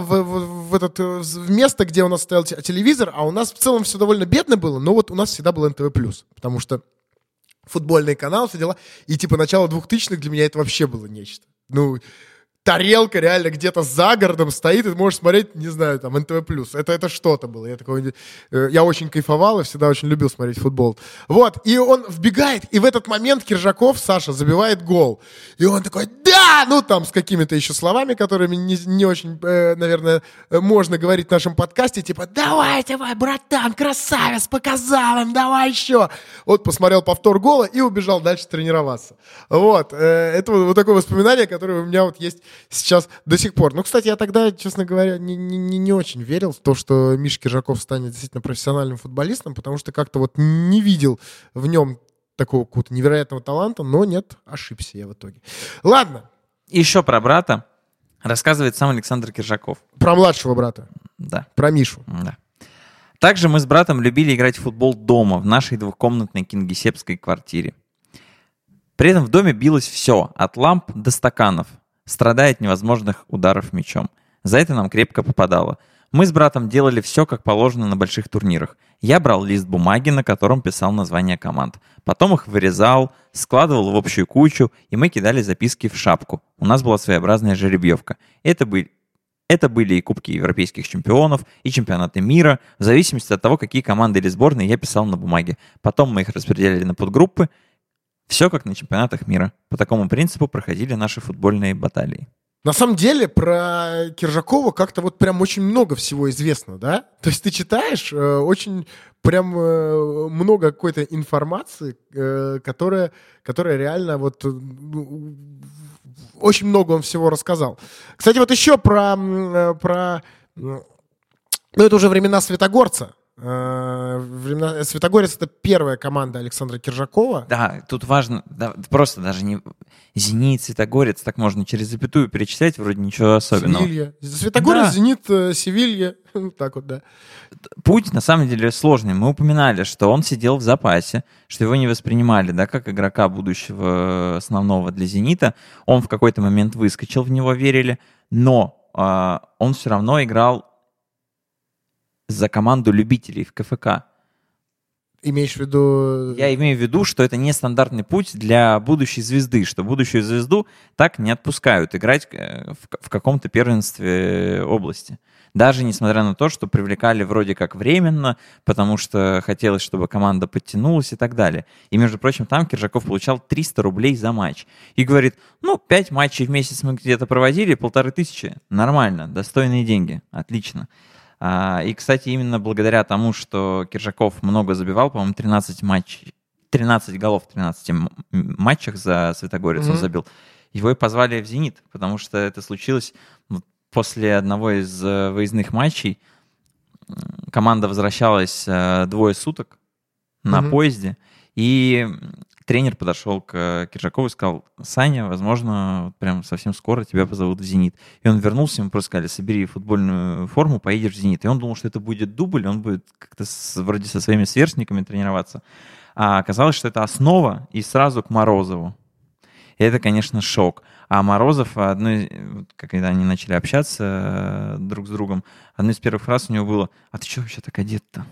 в место, где у нас стоял телевизор, а у нас в целом все довольно бедно было, но вот у нас всегда был НТВ+, потому что футбольный канал, все дела. И типа начало 2000-х для меня это вообще было нечто. тарелка реально где-то за городом стоит, и ты можешь смотреть, не знаю, там, НТВ+. Это что-то было. Я очень кайфовал и всегда очень любил смотреть футбол. Вот, и он вбегает, и в этот момент Киржаков, Саша, забивает гол. И он такой, да! Ну, там, с какими-то еще словами, которыми не очень, наверное, можно говорить в нашем подкасте, типа, давай, братан, красавец, показал им, давай еще. Вот, посмотрел повтор гола и убежал дальше тренироваться. Вот, это вот такое воспоминание, которое у меня вот есть сейчас до сих пор. Ну, кстати, я тогда, честно говоря, не очень верил в то, что Миша Киржаков станет действительно профессиональным футболистом, потому что как-то вот не видел в нем такого какого-то невероятного таланта, но нет, ошибся я в итоге. Ладно. Еще про брата рассказывает сам Александр Киржаков. Про младшего брата. Да. Про Мишу. Да. Также мы с братом любили играть в футбол дома, в нашей двухкомнатной кингисеппской квартире. При этом в доме билось все, от ламп до стаканов, страдая от невозможных ударов мячом. За это нам крепко попадало. Мы с братом делали все, как положено на больших турнирах. Я брал лист бумаги, на котором писал названия команд. Потом их вырезал, складывал в общую кучу, и мы кидали записки в шапку. У нас была своеобразная жеребьевка. Это были и кубки европейских чемпионов, и чемпионаты мира, в зависимости от того, какие команды или сборные я писал на бумаге. Потом мы их распределяли на подгруппы. Все как на чемпионатах мира. По такому принципу проходили наши футбольные баталии. На самом деле про Киржакова как-то вот прям очень много всего известно, да? То есть ты читаешь очень прям много какой-то информации, которая реально вот очень много он всего рассказал. Кстати, вот еще ну это уже времена Светогорца. Светогорец — это первая команда Александра Киржакова. Да, тут важно, да, просто даже не «Зенит», «Светогорец», так можно через запятую перечислять, вроде ничего особенного. Севилья. Светогорец, да. «Зенит», Севилья. Так вот, да. Путь, на самом деле, сложный. Мы упоминали, что он сидел в запасе, что его не воспринимали, да, как игрока будущего основного для «Зенита». Он в какой-то момент выскочил, в него верили, но он все равно играл за команду любителей в КФК. Имеешь в виду... Я имею в виду, что это нестандартный путь для будущей звезды, что будущую звезду так не отпускают играть в каком-то первенстве области. Даже несмотря на то, что привлекали вроде как временно, потому что хотелось, чтобы команда подтянулась и так далее. И, между прочим, там Киржаков получал 300 рублей за матч. И говорит, 5 матчей в месяц мы где-то проводили, 1500. Нормально, достойные деньги, отлично. И, кстати, именно благодаря тому, что Киржаков много забивал, по-моему, 13 голов в 13 матчах за Светогорец он забил, его и позвали в «Зенит», потому что это случилось после одного из выездных матчей. Команда возвращалась 2 суток на поезде, и тренер подошел к Киржакову и сказал: Саня, возможно, прям совсем скоро тебя позовут в «Зенит». И он вернулся, ему просто сказали: собери футбольную форму, поедешь в «Зенит». И он думал, что это будет дубль, он будет как-то вроде со своими сверстниками тренироваться. А оказалось, что это основа, и сразу к Морозову. И это, конечно, шок. А Морозов, когда они начали общаться друг с другом, одной из первых фраз у него было: а ты что вообще так одет-то?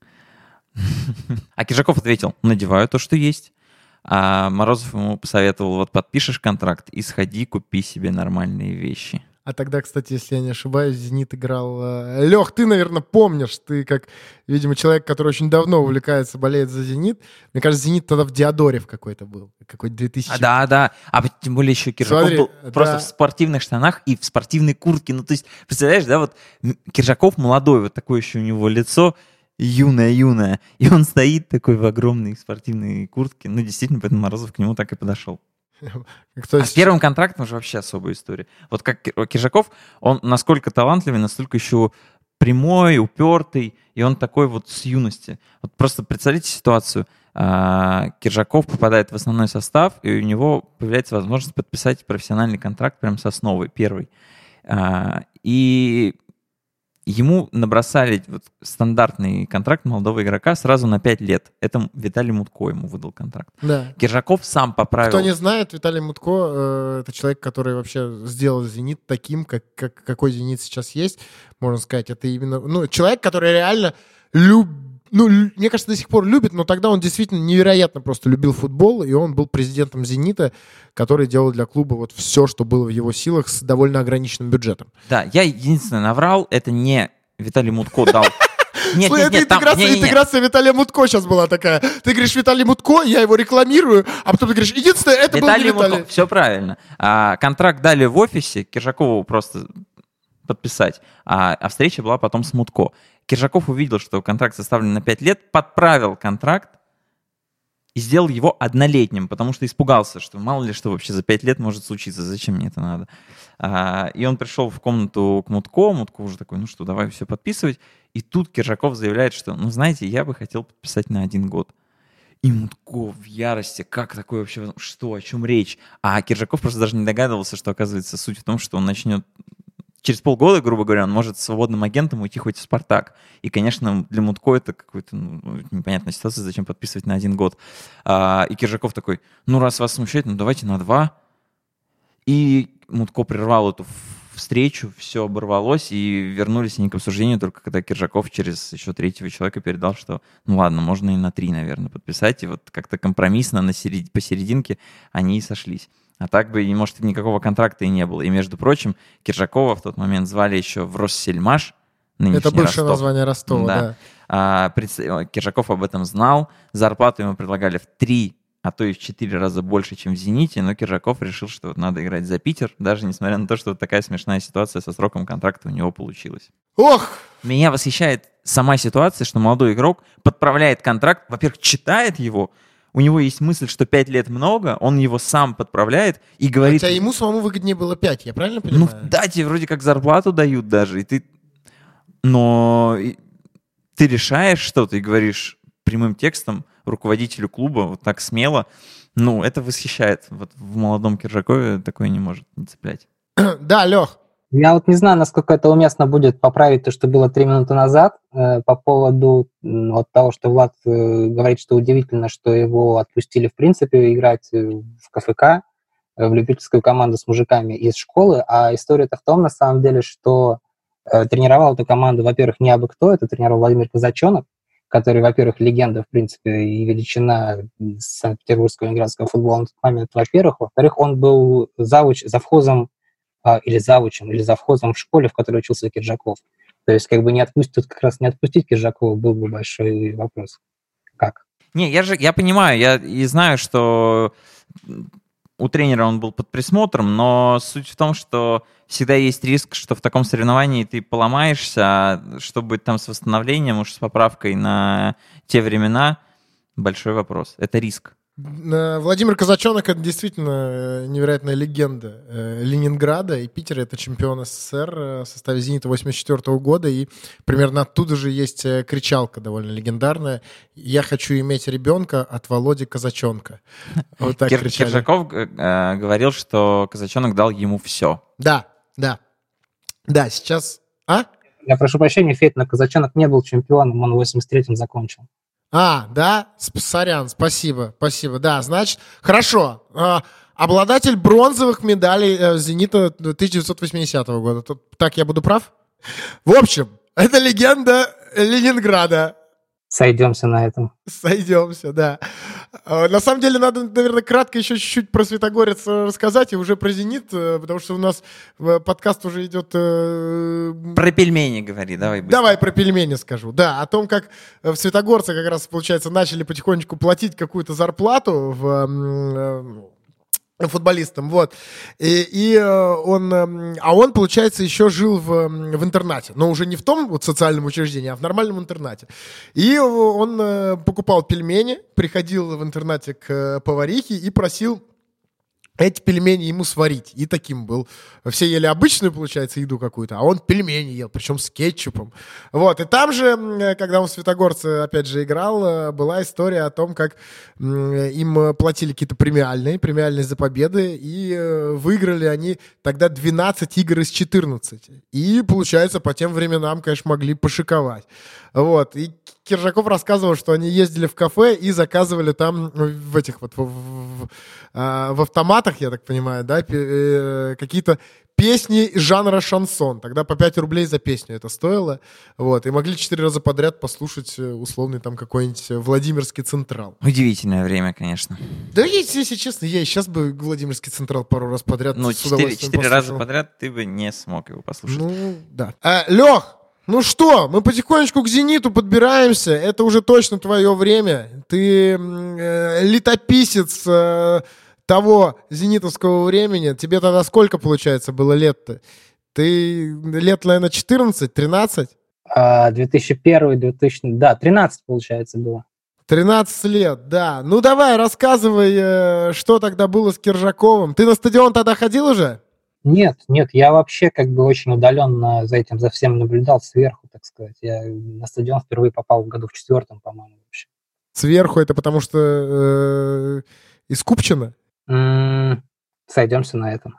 А Киржаков ответил: надеваю то, что есть. А Морозов ему посоветовал: вот подпишешь контракт и сходи, купи себе нормальные вещи. А тогда, кстати, если я не ошибаюсь, «Зенит» играл... Лех, ты, наверное, помнишь, ты как, видимо, человек, который очень давно увлекается, болеет за «Зенит». Мне кажется, «Зенит» тогда в Диадоре в какой-то был. Какой-то 2000... Да. А тем более еще Киржаков был просто в спортивных штанах и в спортивной куртке. Ну, то есть, представляешь, да, вот Киржаков молодой, вот такое еще у него лицо, юное. И он стоит такой в огромной спортивной куртке. Ну, действительно, поэтому Морозов к нему так и подошел. А с первым контрактом уже вообще особая история. Вот как Киржаков, он насколько талантливый, настолько еще прямой, упертый, и он такой вот с юности. Вот просто представьте ситуацию. Киржаков попадает в основной состав, и у него появляется возможность подписать профессиональный контракт прямо с основой, первый. И ему набросали вот стандартный контракт молодого игрока сразу на 5 лет. Это Виталий Мутко ему выдал контракт. Да. Киржаков сам поправил. Кто не знает, Виталий Мутко это человек, который вообще сделал «Зенит» таким, какой «Зенит» сейчас есть. Можно сказать, это именно человек, который реально мне кажется, до сих пор любит, но тогда он действительно невероятно просто любил футбол, и он был президентом «Зенита», который делал для клуба вот все, что было в его силах с довольно ограниченным бюджетом. Да, я единственное наврал, это не Виталий Мутко дал... Нет, Слушай, это интеграция Виталия Мутко сейчас была такая. Ты говоришь, Виталий Мутко, я его рекламирую, а потом ты говоришь, единственное, это был не Виталий. Все правильно. Контракт дали в офисе, Киржакову просто подписать, а встреча была потом с Мутко. Киржаков увидел, что контракт составлен на 5 лет, подправил контракт и сделал его однолетним, потому что испугался, что мало ли что вообще за 5 лет может случиться, зачем мне это надо. И он пришел в комнату к Мутко уже такой, ну что, давай все подписывать. И тут Киржаков заявляет, что, ну знаете, я бы хотел подписать на 1 год. И Мутко в ярости, как такое вообще, что, о чем речь? А Киржаков просто даже не догадывался, что, оказывается, суть в том, что он начнет через полгода, грубо говоря, он может свободным агентом уйти хоть в «Спартак». И, конечно, для Мутко это какая-то непонятная ситуация, зачем подписывать на 1 год. И Киржаков такой, ну, раз вас смущает, ну, давайте на 2. И Мутко прервал эту встречу, все оборвалось, и вернулись они к обсуждению только когда Киржаков через еще 3-го человека передал, что, ну, ладно, можно и на 3, наверное, подписать. И вот как-то компромиссно посерединке они и сошлись. А так бы, может, никакого контракта и не было. И, между прочим, Киржакова в тот момент звали еще в Россельмаш. Это бывшее название Ростова, да. Киржаков об этом знал. Зарплату ему предлагали в 3, а то и в 4 раза больше, чем в «Зените». Но Киржаков решил, что вот надо играть за Питер, даже несмотря на то, что вот такая смешная ситуация со сроком контракта у него получилась. Ох! Меня восхищает сама ситуация, что молодой игрок подправляет контракт, во-первых, читает его, у него есть мысль, что 5 лет много, он его сам подправляет и говорит... Хотя ему самому выгоднее было 5, я правильно понимаю? Ну да, тебе вроде как зарплату дают даже, и ты... Но ты решаешь что-то и говоришь прямым текстом руководителю клуба вот так смело. Ну, это восхищает. Вот в молодом Киржакове такое не может не цеплять. Да, Лех. Я вот не знаю, насколько это уместно будет поправить то, что было 3 минуты назад, по поводу вот того, что Влад говорит, что удивительно, что его отпустили, в принципе, играть в КФК, в любительскую команду с мужиками из школы. А история-то в том, на самом деле, что тренировал эту команду, во-первых, не абы кто, это тренировал Владимир Казачонок, который, во-первых, легенда, в принципе, и величина санкт-петербургского ленинградского футбола на тот момент, во-первых. Во-вторых, он был завхозом или завхозом в школе, в которой учился Киржаков. То есть как бы не отпустить Киржакова был бы большой вопрос. Как? Не, я понимаю, я и знаю, что у тренера он был под присмотром, но суть в том, что всегда есть риск, что в таком соревновании ты поломаешься, а что будет там с восстановлением, уж с поправкой на те времена, большой вопрос. Это риск. Владимир Казачонок — это действительно невероятная легенда Ленинграда и Питера. Это чемпион СССР в составе «Зенита» 1984 года. И примерно оттуда же есть кричалка довольно легендарная: «Я хочу иметь ребенка от Володи Казачонка». Вот так кричали. Киржаков говорил, что Казачонок дал ему все. Да, сейчас... Я прошу прощения, Федь, но Казачонок не был чемпионом, он в 83-м закончил. Да? Сорян, спасибо. Да, значит, хорошо. Обладатель бронзовых медалей «Зенита» 1980 года. Так я буду прав? В общем, это легенда Ленинграда. Сойдемся на этом. Сойдемся, да. На самом деле, надо, наверное, кратко еще чуть-чуть про Светогорец рассказать и уже про «Зенит», потому что у нас подкаст уже идет... Про пельмени говори, давай быстро. Давай про пельмени скажу. Да, о том, как в Светогорце как раз, получается, начали потихонечку платить какую-то зарплату футболистам, вот. Он, получается, еще жил в интернате, но уже не в том вот социальном учреждении, а в нормальном интернате. И он покупал пельмени, приходил в интернате к поварихе и просил эти пельмени ему сварить. И таким был. Все ели обычную, получается, еду какую-то, а он пельмени ел, причем с кетчупом. Вот. И там же, когда он в Светогорце, опять же, играл, была история о том, как им платили какие-то премиальные за победы, и выиграли они тогда 12 игр из 14. И, получается, по тем временам, конечно, могли пошиковать. Вот. И Киржаков рассказывал, что они ездили в кафе и заказывали там в этих вот в автоматах, я так понимаю, да, какие-то песни жанра шансон. Тогда по 5 рублей за песню это стоило. Вот. И могли 4 раза подряд послушать условный там какой-нибудь Владимирский Централ. Удивительное время, конечно. Да, если честно, я и сейчас бы Владимирский Централ пару раз подряд Ну, с удовольствием 4 раза послушал. подряд ты бы не смог его послушать. Ну, да. Лех, ну что, мы потихонечку к «Зениту» подбираемся. Это уже точно твое время. Ты летописец того зенитовского времени. Тебе тогда сколько, получается, было лет-то? Ты лет, наверное, 14, 13? 2001, 2000, да, 13, получается, было. 13 лет, да. Ну давай, рассказывай, что тогда было с Киржаковым. Ты на стадион тогда ходил уже? Нет, я вообще как бы очень удаленно за этим, за всем наблюдал сверху, так сказать. Я на стадион впервые попал в году в 4-м, по-моему, вообще. Сверху это потому что из Купчино? Сойдемся на этом.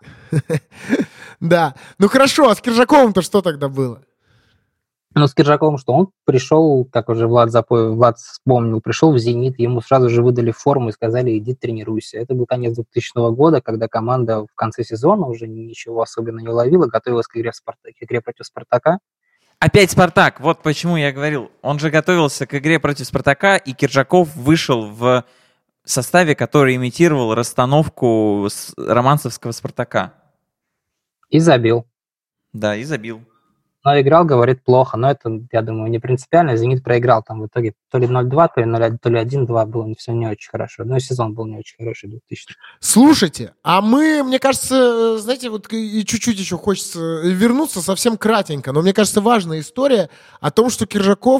Да. Ну хорошо, а с Киржаковым-то что тогда было? Ну, с Киржаковым что? Он пришел, как уже Влад вспомнил, пришел в «Зенит», ему сразу же выдали форму и сказали, иди тренируйся. Это был конец 2000 года, когда команда в конце сезона уже ничего особенно не уловила, готовилась к игре против «Спартака». Опять «Спартак». Вот почему я говорил. Он же готовился к игре против «Спартака», и Киржаков вышел в составе, который имитировал расстановку романцевского «Спартака». И забил. Да, и забил. Но играл, говорит, плохо. Но это, я думаю, не принципиально. «Зенит» проиграл там в итоге то ли 0-2, то ли 0-1, то ли 1-2. Было все не очень хорошо. Но и сезон был не очень хороший, 2000. Слушайте, а мы, мне кажется, знаете, вот и чуть-чуть еще хочется вернуться совсем кратенько, но мне кажется, важная история о том, что Киржаков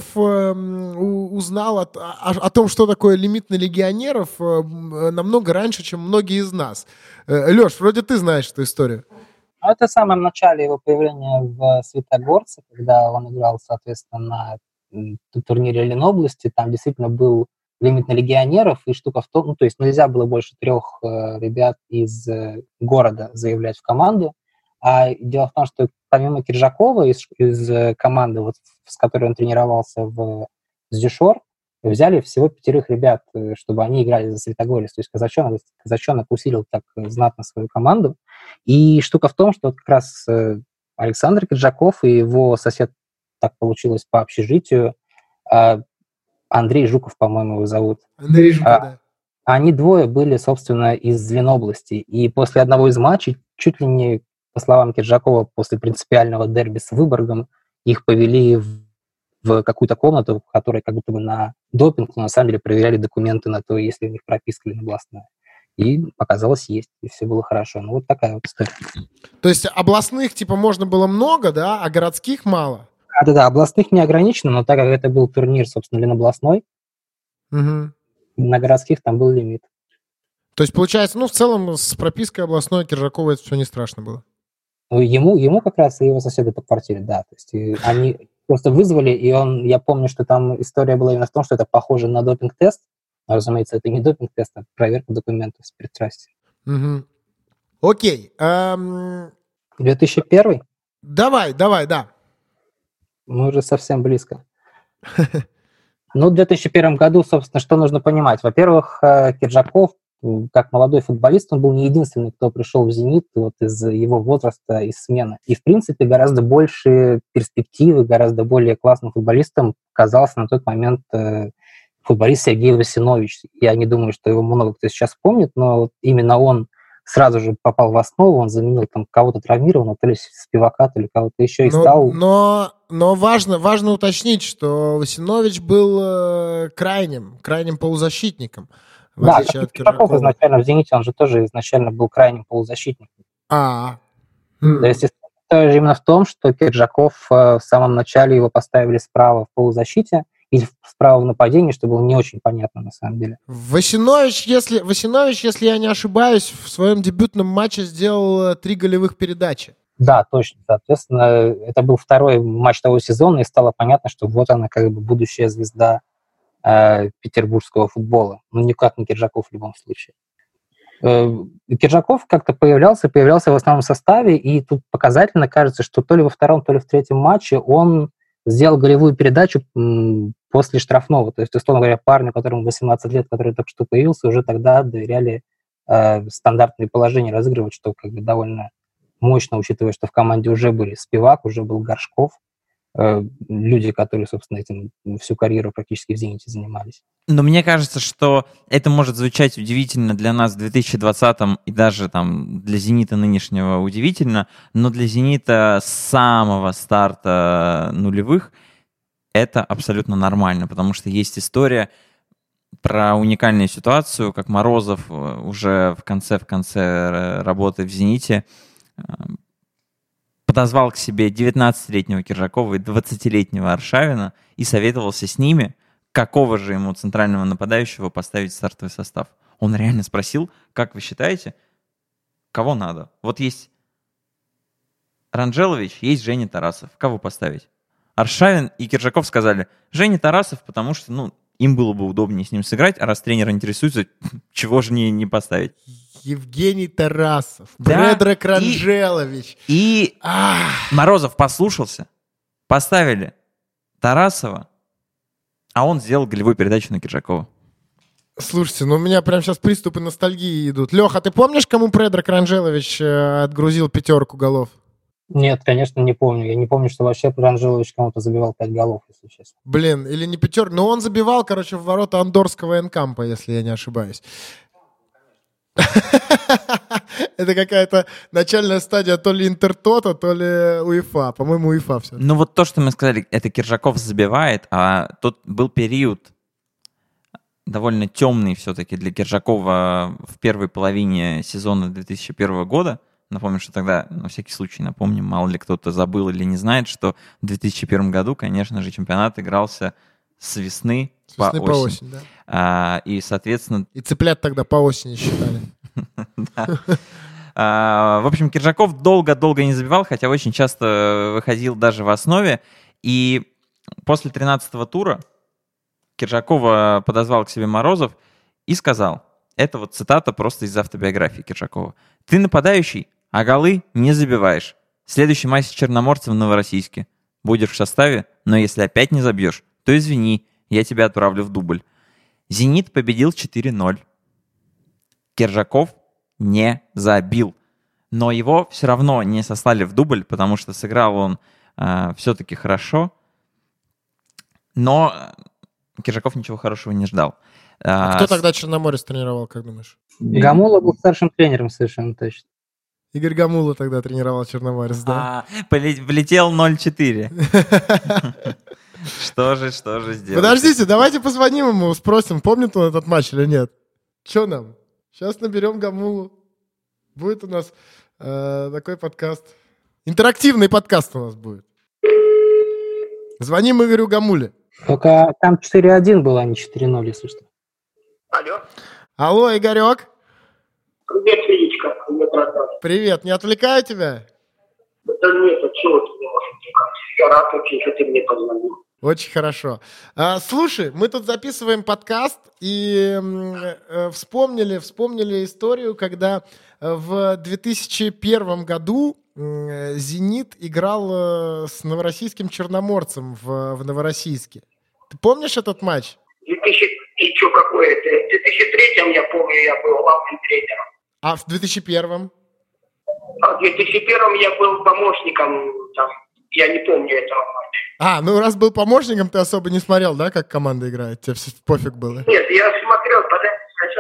узнал о том, что такое лимит на легионеров, намного раньше, чем многие из нас. Леш, вроде ты знаешь эту историю. Это в самом начале его появления в Светогорце, когда он играл, соответственно, на турнире Ленобласти. Там действительно был лимит на легионеров, и штука в том, ну, то есть нельзя было больше 3 ребят из города заявлять в команду. А дело в том, что помимо Киржакова из команды, вот, с которой он тренировался в Зюшор, взяли всего 5 ребят, чтобы они играли за Светогорец. То есть Казачонок усилил так знатно свою команду. И штука в том, что вот как раз Александр Киржаков и его сосед, так получилось по общежитию, Андрей Жуков, по-моему, его зовут. Андрей Жуков, да. Они двое были, собственно, из Ленобласти. И после одного из матчей, чуть ли не, по словам Киржакова, после принципиального дерби с Выборгом, их повели в какую-то комнату, в которой как будто бы на допинг, но на самом деле проверяли документы на то, есть ли у них прописка ленобластная. И оказалось, есть, и все было хорошо. Ну, вот такая вот история. То есть областных, типа, можно было много, да, а городских мало? Да, областных не ограничено, но так как это был турнир, собственно, ленобластной, на городских там был лимит. То есть, получается, ну, в целом, с пропиской областной Киржакова это все не страшно было? Ну, ему как раз и его соседи по квартире, да. То есть они просто вызвали, и я помню, что там история была именно в том, что это похоже на допинг-тест. Но, разумеется, это не допинг-тест, а проверка документов с предтрастия. Окей. 2001? Давай, да. Мы уже совсем близко. Ну, в 2001 году, собственно, что нужно понимать? Во-первых, Киржаков, как молодой футболист, он был не единственный, кто пришел в «Зенит» вот из его возраста, из смены. И, в принципе, гораздо больше перспективы, гораздо более классным футболистом казался на тот момент футболист Сергей Васинович. Я не думаю, что его много кто сейчас помнит, но вот именно он сразу же попал в основу, он заменил там кого-то травмированного, то ли Спивака, то ли кого-то еще, и стал... Но важно уточнить, что Васинович был крайним полузащитником. Да, Киржаков изначально в «Зените», он же тоже изначально был крайним полузащитником. То есть история именно в том, что Киржаков в самом начале его поставили справа в полузащите, или справа в нападении, что было не очень понятно на самом деле. Васинович, если я не ошибаюсь, в своем дебютном матче сделал 3 голевых передачи. Да, точно. Соответственно, это был второй матч того сезона, и стало понятно, что вот она как бы будущая звезда петербургского футбола. Ну, никак не Киржаков в любом случае. Киржаков как-то появлялся в основном составе, и тут показательно кажется, что то ли во втором, то ли в третьем матче он сделал голевую передачу после штрафного. То есть, условно говоря, парню, которому 18 лет, который только что появился, уже тогда доверяли стандартные положения разыгрывать, что как бы довольно мощно, учитывая, что в команде уже были Спивак, уже был Горшков, люди, которые, собственно, этим всю карьеру практически в «Зените» занимались. Но мне кажется, что это может звучать удивительно для нас в 2020-м и даже там для «Зенита» нынешнего удивительно, но для «Зенита» с самого старта нулевых это абсолютно нормально, потому что есть история про уникальную ситуацию, как Морозов уже в конце работы в «Зените» подозвал к себе 19-летнего Киржакова и 20-летнего Аршавина и советовался с ними, какого же ему центрального нападающего поставить в стартовый состав. Он реально спросил, как вы считаете, кого надо? Вот есть Ранжелович, есть Женя Тарасов. Кого поставить? Аршавин и Киржаков сказали, Женя Тарасов, потому что, им было бы удобнее с ним сыграть, а раз тренер интересуется, чего же не поставить? Евгений Тарасов, Да, Предрак Ранжелович. И Морозов послушался, поставили Тарасова, а он сделал голевую передачу на Киржакова. Слушайте, у меня прямо сейчас приступы ностальгии идут. Леха, ты помнишь, кому Предрак Ранжелович отгрузил 5 голов? Нет, конечно, не помню. Я не помню, что вообще Ранжелович кому-то забивал 5 голов, если честно. Блин, или не 5, но он забивал, в ворота андорского Энкампа, если я не ошибаюсь. Это какая-то начальная стадия то ли Интертота, то ли УЕФА. По-моему, УЕФА все. Вот то, что мы сказали, это Киржаков забивает, а тут был период довольно темный все-таки для Киржакова в первой половине сезона 2001 года. Напомню, что тогда, на всякий случай напомним, мало ли кто-то забыл или не знает, что в 2001 году, конечно же, чемпионат игрался с весны по осень. Да. И, соответственно... И цыплят тогда по осени считали. В общем, Киржаков долго-долго не забивал, хотя очень часто выходил даже в основе. И после 13-го тура Киржакова подозвал к себе Морозов и сказал, это вот цитата просто из автобиографии Киржакова, «Ты нападающий, а голы не забиваешь. Следующий матч с Черноморцем в Новороссийске. Будешь в составе, но если опять не забьешь, то извини, я тебя отправлю в дубль». «Зенит» победил 4-0. Киржаков не забил. Но его все равно не сослали в дубль, потому что сыграл он все-таки хорошо. Но Киржаков ничего хорошего не ждал. Кто тогда Черноморец тренировал, как думаешь? Гамула был старшим тренером, совершенно точно. Игорь Гамула тогда тренировал Черноморец, да? Влетел 0-4. Что же сделать? Подождите, давайте позвоним ему, спросим, помнит он этот матч или нет. Че нам? Сейчас наберем Гамулу. Будет у нас такой подкаст. Интерактивный подкаст у нас будет. Звоним Игорю Гамуле. Только там 4-1 было, а не 4-0, если что. Алло. Алло, Игорек. Привет, Федечка. Привет, не отвлекаю тебя? Да нет, а чего ты не можешь отвлекать? Я рад очень, что ты мне позвонил. Очень хорошо. Слушай, мы тут записываем подкаст и вспомнили историю, когда в 2001 году «Зенит» играл с новороссийским Черноморцем в Новороссийске. Ты помнишь этот матч? И что какой это? В 2003 я помню, я был главным тренером. А в 2001? А в 2001 я был помощником, там, я не помню этого матча. Раз был помощником, ты особо не смотрел, да, как команда играет? Тебе все пофиг было? Нет, я смотрел, сейчас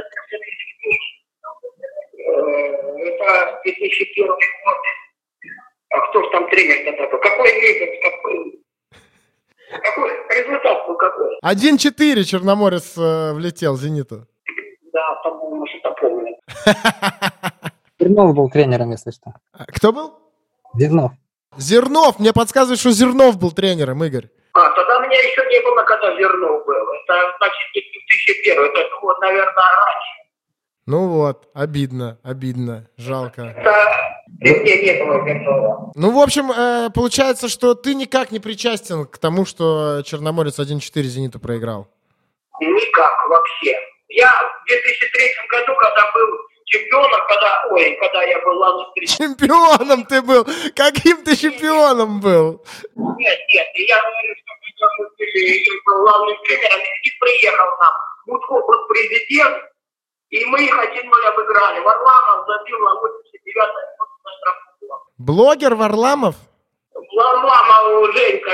это 2001 год. А кто же там тренер тогда? Какой месяц, какой результат был какой? 1-4 Черноморец влетел «Зениту». Да, по-моему, что-то помню. Зернов был тренером, если что. Кто был? Зернов. Зернов! Мне подсказывают, что Зернов был тренером, Игорь. Тогда меня еще не было, когда Зернов был. Это, значит, не 2001, это, вот, наверное, раньше. Ну вот, обидно, жалко. Не было Зернова. В общем, получается, что ты никак не причастен к тому, что Черноморец 1-4 «Зениту» проиграл. Никак вообще. Я в 2003 году, когда был чемпионом, когда я был главным тренером. Чемпионом ты был? Каким ты чемпионом был? Нет, я говорю, что когда мы был главным тренером, и приехал нам. Мутко был президент, и мы их 1-0 обыграли. Варламов забил на 89-й на штрафной. Блогер Варламов? Варламов Женька,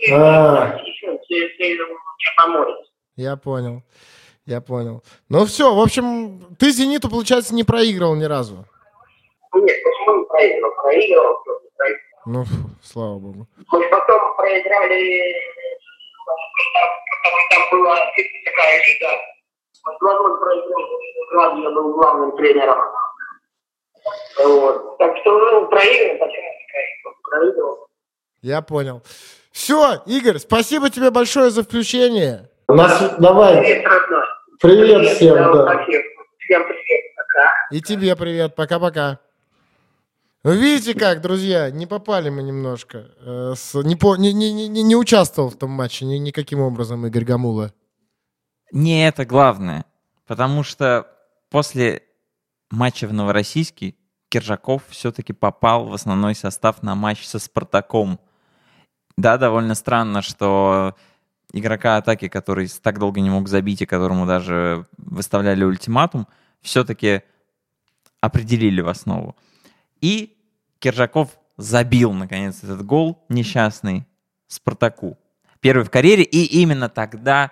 Черноморец. Я понял. Ну все, в общем, ты «Зениту», получается, не проигрывал ни разу. Нет, почему не проигрывал? Проигрывал. Ну, слава богу. Мы потом проиграли, потому что там была такая лига. 2-0 проиграл, я был главным тренером. Вот. Так что, проиграл, почему проиграл. Я понял. Все, Игорь, спасибо тебе большое за включение. Давай. Привет, родной. Привет всем, да. Спасибо. Всем привет. Пока. И тебе привет. Пока-пока. Вы видите как, друзья, не попали мы немножко. Не участвовал в том матче никаким образом Игорь Гамула. Не это главное. Потому что после матча в Новороссийске Киржаков все-таки попал в основной состав на матч со «Спартаком». Да, довольно странно, что игрока атаки, который так долго не мог забить и которому даже выставляли ультиматум, все-таки определили в основу. И Киржаков забил, наконец, этот гол несчастный «Спартаку». Первый в карьере, и именно тогда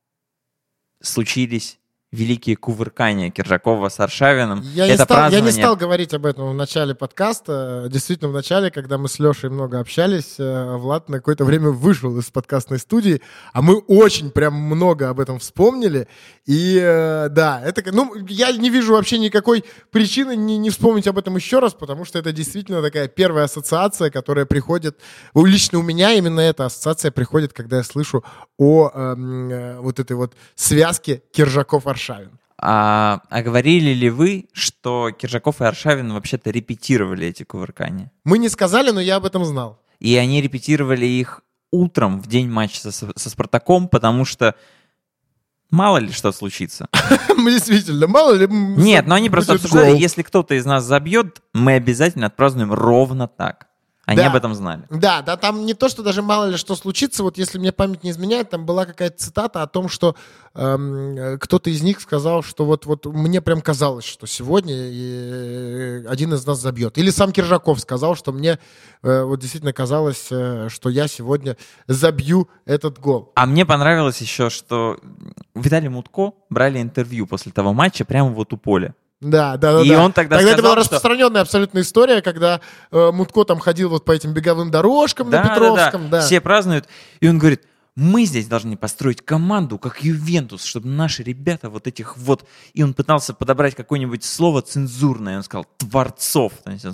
случились великие кувыркания Киржакова с Аршавиным. Я не стал говорить об этом в начале подкаста. Действительно, в начале, когда мы с Лешей много общались, Влад на какое-то время вышел из подкастной студии, а мы очень прям много об этом вспомнили. И да, это, я не вижу вообще никакой причины не вспомнить об этом еще раз, потому что это действительно такая первая ассоциация, которая приходит, лично у меня именно эта ассоциация приходит, когда я слышу о вот этой вот связке Киржаков-Аршавин. А говорили ли вы, что Киржаков и Аршавин вообще-то репетировали эти кувыркания? Мы не сказали, но я об этом знал. И они репетировали их утром, в день матча со «Спартаком», потому что мало ли что случится. Действительно, мало ли... Нет, но они просто обсуждали, если кто-то из нас забьет, мы обязательно отпразднуем ровно так. Они об этом знали. Да, там не то, что даже мало ли что случится. Вот если мне память не изменяет, там была какая-то цитата о том, что кто-то из них сказал, что вот мне прям казалось, что сегодня один из нас забьет. Или сам Киржаков сказал, что мне вот действительно казалось, что я сегодня забью этот гол. А мне понравилось еще, что Виталий Мутко брали интервью после того матча прямо вот у поля. Да. И он тогда сказал, это была распространенная абсолютно история, когда Мутко там ходил вот по этим беговым дорожкам на Петровском. Да. Все празднуют. И он говорит, мы здесь должны построить команду, как Ювентус, чтобы наши ребята вот этих вот... И он пытался подобрать какое-нибудь слово цензурное. Он сказал «творцов». То есть он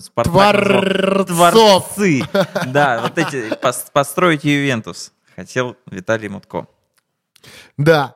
творцы. Да, вот эти... Построить Ювентус. Хотел Виталий Мутко. Да,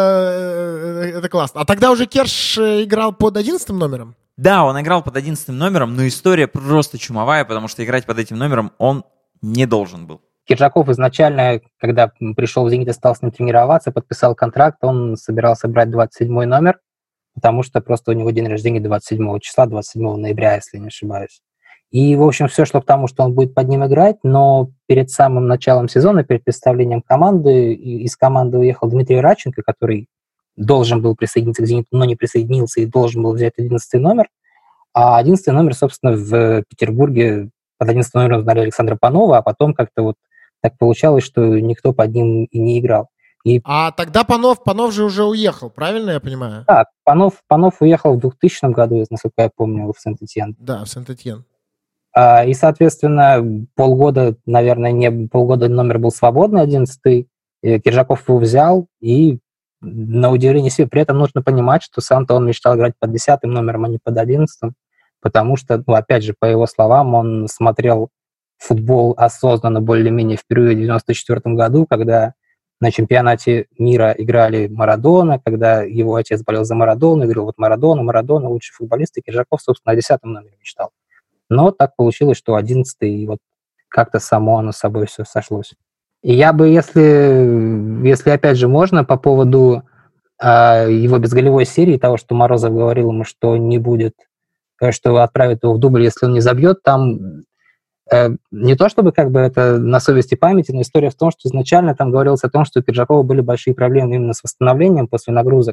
это классно. А тогда уже Керш играл под 11 номером? Да, он играл под 11 номером, но история просто чумовая, потому что играть под этим номером он не должен был. Киржаков изначально, когда пришел в «Зенит» и стал с ним тренироваться, подписал контракт, он собирался брать 27-й номер, потому что просто у него день рождения 27 числа, 27 ноября, если не ошибаюсь. И, в общем, все шло к тому, что он будет под ним играть, но перед самым началом сезона, перед представлением команды, из команды уехал Дмитрий Радченко, который должен был присоединиться к «Зениту», но не присоединился и должен был взять 11-й номер. А 11-й номер, собственно, в Петербурге под 11-й номером знали Александра Панова, а потом как-то вот так получалось, что никто под ним и не играл. А тогда Панов же уже уехал, правильно я понимаю? Да, Панов уехал в 2000 году, насколько я помню, в Сент-Этьен. Да, в Сент-Этьен. И, соответственно, полгода номер был свободный, 11-й. Киржаков его взял, и на удивление себе. При этом нужно понимать, что сам-то он мечтал играть под 10-м номером, а не под 11-м, потому что, опять же, по его словам, он смотрел футбол осознанно более-менее впервые в 1994 году, когда на чемпионате мира играли Марадона, когда его отец болел за Марадону, и говорил, вот Марадона, лучший футболист, и Киржаков, собственно, на 10-м номере мечтал. Но так получилось, что 11-й, вот как-то само оно с собой все сошлось. И я бы, если опять же можно, по поводу его безголевой серии, того, что Морозов говорил ему, что не будет, что отправит его в дубль, если он не забьет, там не то чтобы как бы это на совести памяти, но история в том, что изначально там говорилось о том, что у Киржакова были большие проблемы именно с восстановлением после нагрузок.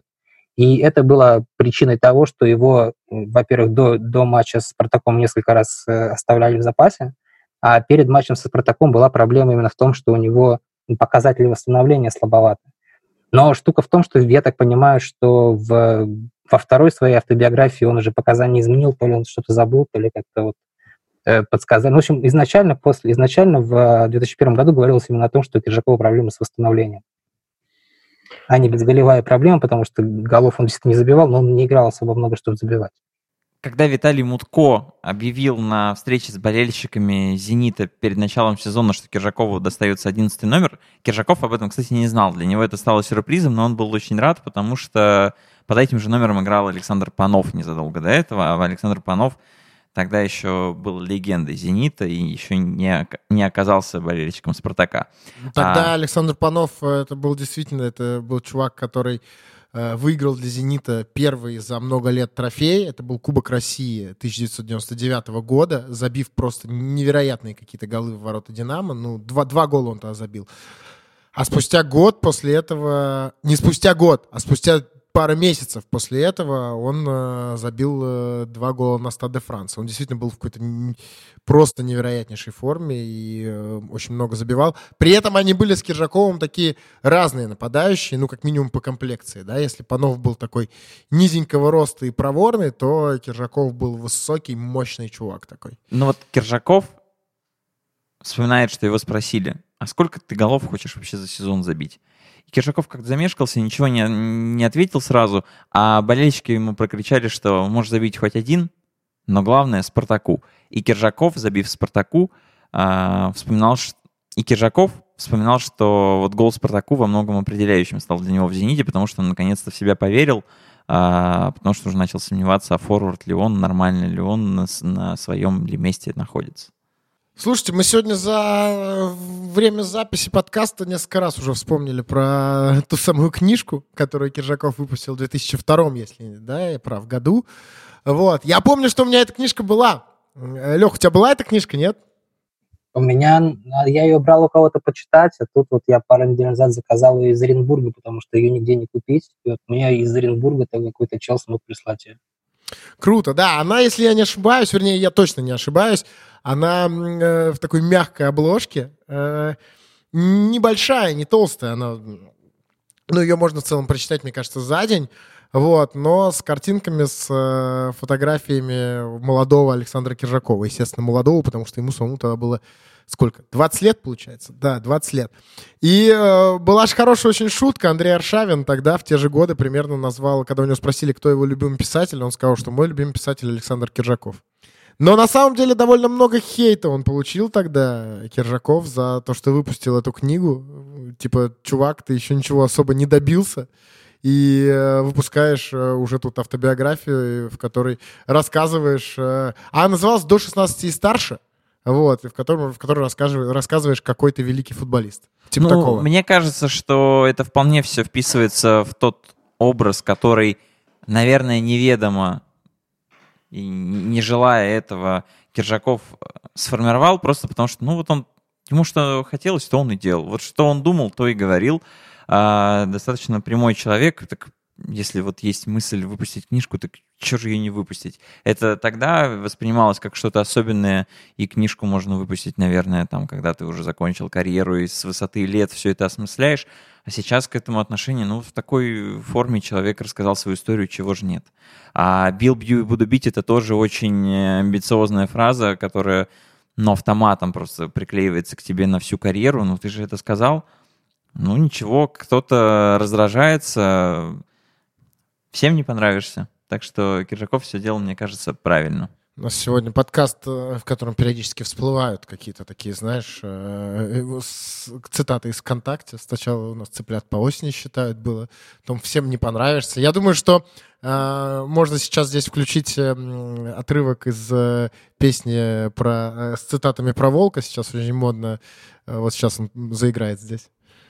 И это было причиной того, что его, во-первых, до матча с «Спартаком» несколько раз оставляли в запасе, а перед матчем со «Спартаком» была проблема именно в том, что у него показатели восстановления слабоваты. Но штука в том, что я так понимаю, что во второй своей автобиографии он уже показания изменил, то ли он что-то забыл, то ли как-то вот подсказали. В общем, изначально в 2001 году говорилось именно о том, что у Киржакова проблемы с восстановлением. А не безголевая проблема, потому что голов он действительно не забивал, но он не играл особо много, чтобы забивать. Когда Виталий Мутко объявил на встрече с болельщиками «Зенита» перед началом сезона, что Киржакову достается 11 номер, Киржаков об этом, кстати, не знал. Для него это стало сюрпризом, но он был очень рад, потому что под этим же номером играл Александр Панов незадолго до этого, а Александр Панов тогда еще был легендой «Зенита» и еще не оказался болельщиком «Спартака». Тогда Александр Панов, это был чувак, который выиграл для «Зенита» первый за много лет трофей. Это был Кубок России 1999 года, забив просто невероятные какие-то голы в ворота «Динамо». Ну, два гола он тогда забил. А спустя год после этого... Не спустя год, а спустя пару месяцев после этого он забил 2 гола на Стад де Франс. Он действительно был в какой-то просто невероятнейшей форме и очень много забивал. При этом они были с Киржаковым такие разные нападающие, ну, как минимум по комплекции, да. Если Панов был такой низенького роста и проворный, то Киржаков был высокий, мощный чувак такой. Ну вот Киржаков вспоминает, что его спросили, а сколько ты голов хочешь вообще за сезон забить? И Киржаков как-то замешкался, ничего не ответил сразу, а болельщики ему прокричали, что можешь забить хоть один, но главное — «Спартаку». И Киржаков, забив «Спартаку», вспоминал, что вот гол «Спартаку» во многом определяющим стал для него в «Зените», потому что он наконец-то в себя поверил, потому что уже начал сомневаться, а форвард ли он, нормально ли он, на своем ли месте находится. Слушайте, мы сегодня за время записи подкаста несколько раз уже вспомнили про ту самую книжку, которую Киржаков выпустил в 2002, если я прав, году. Вот. Я помню, что у меня эта книжка была. Лех, у тебя была эта книжка, нет? У меня, я ее брал у кого-то почитать, а тут вот я пару недель назад заказал ее из Оренбурга, потому что ее нигде не купить. И вот мне из Оренбурга какой-то чел смог прислать ее. Круто, да. Она, если я не ошибаюсь, вернее, я точно не ошибаюсь, она в такой мягкой обложке, небольшая, не толстая, она, ее можно в целом прочитать, мне кажется, за день, вот, но с картинками, с фотографиями молодого Александра Киржакова, естественно, молодого, потому что ему самому тогда было сколько? 20 лет, получается? Да, 20 лет. И была же хорошая очень шутка. Андрей Аршавин тогда, в те же годы, примерно назвал, когда у него спросили, кто его любимый писатель, он сказал, что мой любимый писатель Александр Киржаков. Но на самом деле довольно много хейта он получил тогда, Киржаков, за то, что выпустил эту книгу. Типа, чувак, ты еще ничего особо не добился. И выпускаешь уже тут автобиографию, в которой рассказываешь... А называлась «До 16 и старше». Вот, в которой рассказываешь, какой ты великий футболист. Типа такого. Мне кажется, что это вполне все вписывается в тот образ, который, наверное, неведомо и не желая этого, Киржаков сформировал, просто потому что, ему что хотелось, то он и делал. Вот что он думал, то и говорил. Достаточно прямой человек, так если вот есть мысль выпустить книжку, так чего же ее не выпустить? Это тогда воспринималось как что-то особенное, и книжку можно выпустить, наверное, там, когда ты уже закончил карьеру и с высоты лет все это осмысляешь. А сейчас к этому отношение, в такой форме человек рассказал свою историю, чего же нет. А «бил, бью и буду бить» — это тоже очень амбициозная фраза, которая, автоматом просто приклеивается к тебе на всю карьеру. Ты же это сказал. Ничего, кто-то раздражается, всем не понравишься. Так что Киржаков все делал, мне кажется, правильно. У нас сегодня подкаст, в котором периодически всплывают какие-то такие, знаешь, цитаты из ВКонтакте. Сначала у нас «Цыплят по осени» считают было, потом «Всем не понравишься». Я думаю, что можно сейчас здесь включить отрывок из песни с цитатами про волка. Сейчас очень модно. Вот сейчас он заиграет здесь.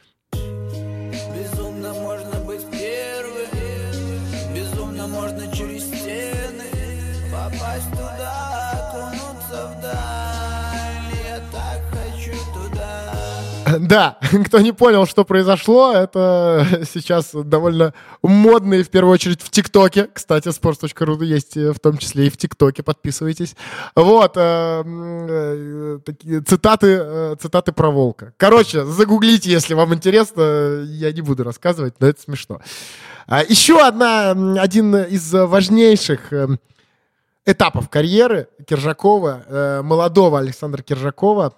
Безумно можно быть первым, безумно можно через стены попасть туда, окунуться вдаль. Я так хочу туда. Да, кто не понял, что произошло, это сейчас довольно модные, в первую очередь, в ТикТоке. Кстати, sports.ru есть в том числе и в ТикТоке, подписывайтесь. Вот, такие цитаты про волка. Короче, загуглите, если вам интересно, я не буду рассказывать, но это смешно. Еще один из важнейших этапов карьеры Киржакова, молодого Александра Киржакова,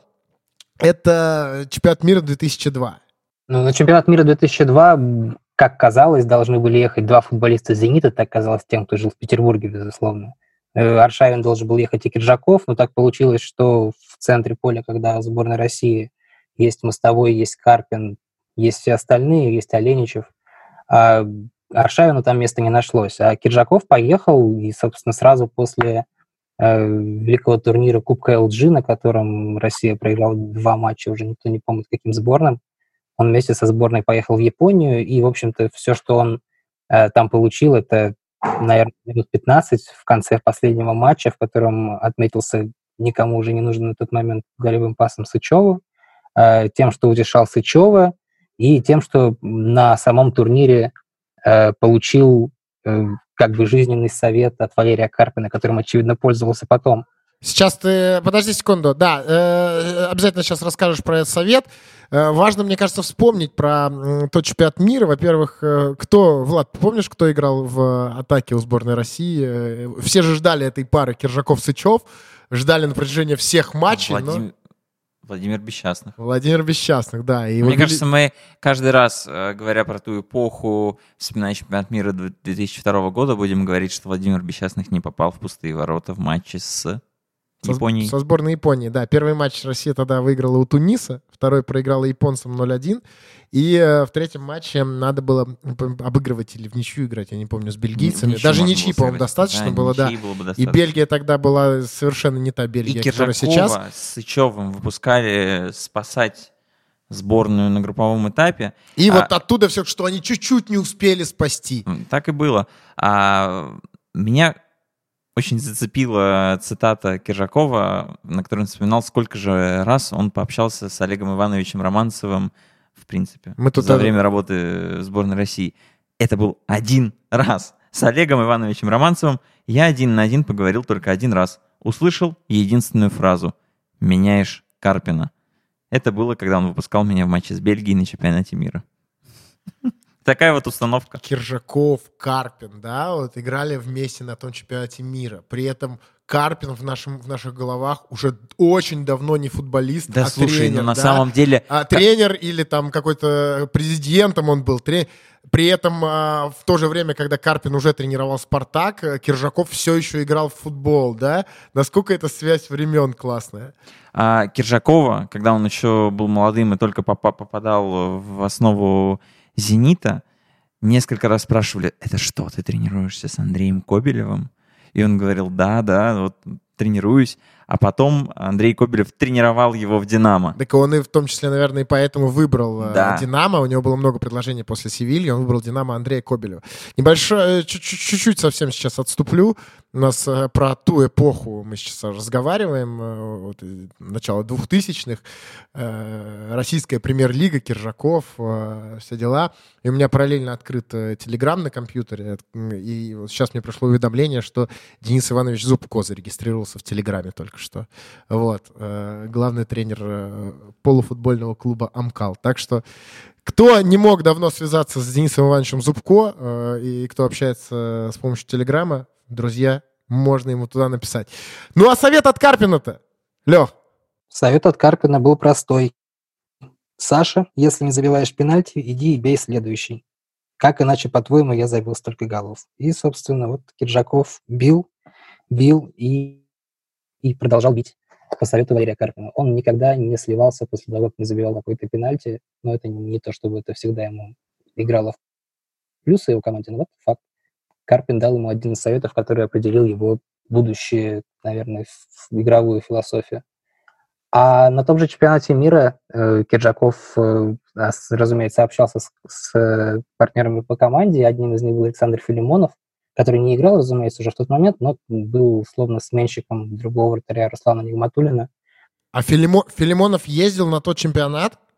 это чемпионат мира 2002. Ну, на чемпионат мира 2002, как казалось, должны были ехать два футболиста «Зенита», так казалось тем, кто жил в Петербурге, безусловно. Аршавин должен был ехать и Киржаков, но так получилось, что в центре поля, когда в сборной России есть Мостовой, есть Карпин, есть все остальные, есть Оленичев, а Аршавину там места не нашлось. А Киржаков поехал, и, собственно, сразу после великого турнира Кубка LG, на котором Россия проиграла 2 матча, уже никто не помнит, каким сборным, он вместе со сборной поехал в Японию, и, в общем-то, все, что он там получил, это, наверное, минут 15 в конце последнего матча, в котором отметился никому уже не нужный на тот момент голевым пасом Сычеву, тем, что утешал Сычева, и тем, что на самом турнире получил как бы жизненный совет от Валерия Карпина, которым, очевидно, пользовался потом. Сейчас ты... Подожди секунду. Да, обязательно сейчас расскажешь про этот совет. Важно, мне кажется, вспомнить про тот чемпионат мира. Во-первых, Влад, помнишь, кто играл в атаке у сборной России? Все же ждали этой пары Киржаков-Сычев. Ждали на протяжении всех матчей. Владимир Бесчастных. Владимир Бесчастных, да. И мне кажется, мы каждый раз, говоря про ту эпоху, вспоминая чемпионат мира 2002 года, будем говорить, что Владимир Бесчастных не попал в пустые ворота в матче с Японией. Со сборной Японии, да. Первый матч Россия тогда выиграла у Туниса, второй проиграла японцам 0-1. И в третьем матче надо было обыгрывать или в ничью играть, я не помню, с бельгийцами. Даже ничьи, по-моему, достаточно было, да. И Бельгия тогда была совершенно не та Бельгия, которая сейчас. И с Сычевым выпускали спасать сборную на групповом этапе. И вот оттуда все, что они чуть-чуть не успели спасти. Так и было. Меня очень зацепила цитата Киржакова, на которой он вспоминал, сколько же раз он пообщался с Олегом Ивановичем Романцевым, в принципе, за время работы в сборной России. Это был один раз. С Олегом Ивановичем Романцевым я 1 на 1 поговорил только один раз. Услышал единственную фразу: «Меняешь Карпина». Это было, когда он выпускал меня в матче с Бельгией на чемпионате мира. Такая вот установка. Киржаков, Карпин, да, вот играли вместе на том чемпионате мира. При этом Карпин в наших головах уже очень давно не футболист, да, а слушай, тренер. Ну на самом деле... Тренер или там какой-то президентом он был. При этом в то же время, когда Карпин уже тренировал «Спартак», Киржаков все еще играл в футбол, да? Насколько эта связь времен классная. А Киржакова, когда он еще был молодым и только попадал в основу «Зенита», несколько раз спрашивали: это что, ты тренируешься с Андреем Кобелевым? И он говорил: да, вот тренируюсь. А потом Андрей Кобелев тренировал его в «Динамо». Так он и в том числе, наверное, и поэтому выбрал «Динамо». У него было много предложений после Севильи. Он выбрал «Динамо» Андрея Кобелева. Небольшое, чуть-чуть совсем сейчас отступлю. У нас про ту эпоху мы сейчас разговариваем. Вот, начало 2000-х. Российская премьер-лига, Киржаков, все дела. И у меня параллельно открыт Телеграм на компьютере. И вот сейчас мне пришло уведомление, что Денис Иванович Зубко зарегистрировался в Телеграме только что. Вот. Главный тренер полуфутбольного клуба «Амкал». Так что кто не мог давно связаться с Денисом Ивановичем Зубко и кто общается с помощью Телеграма, друзья, можно ему туда написать. Ну а совет от Карпина-то? Лёх. Совет от Карпина был простой. Саша, если не забиваешь пенальти, иди и бей следующий. Как иначе, по-твоему, я забил столько голов? И, собственно, вот Киржаков бил и продолжал бить по совету Валерия Карпина. Он никогда не сливался после того, как не забивал какой-то пенальти, но это не то, чтобы это всегда ему играло в плюсы его команде, но вот факт. Карпин дал ему один из советов, который определил его будущее, наверное, игровую философию. А на том же чемпионате мира Киржаков, разумеется, общался с партнерами по команде. Одним из них был Александр Филимонов, который не играл, разумеется, уже в тот момент, но был условно сменщиком другого вратаря Руслана Нигматуллина. А Филимонов ездил на тот чемпионат?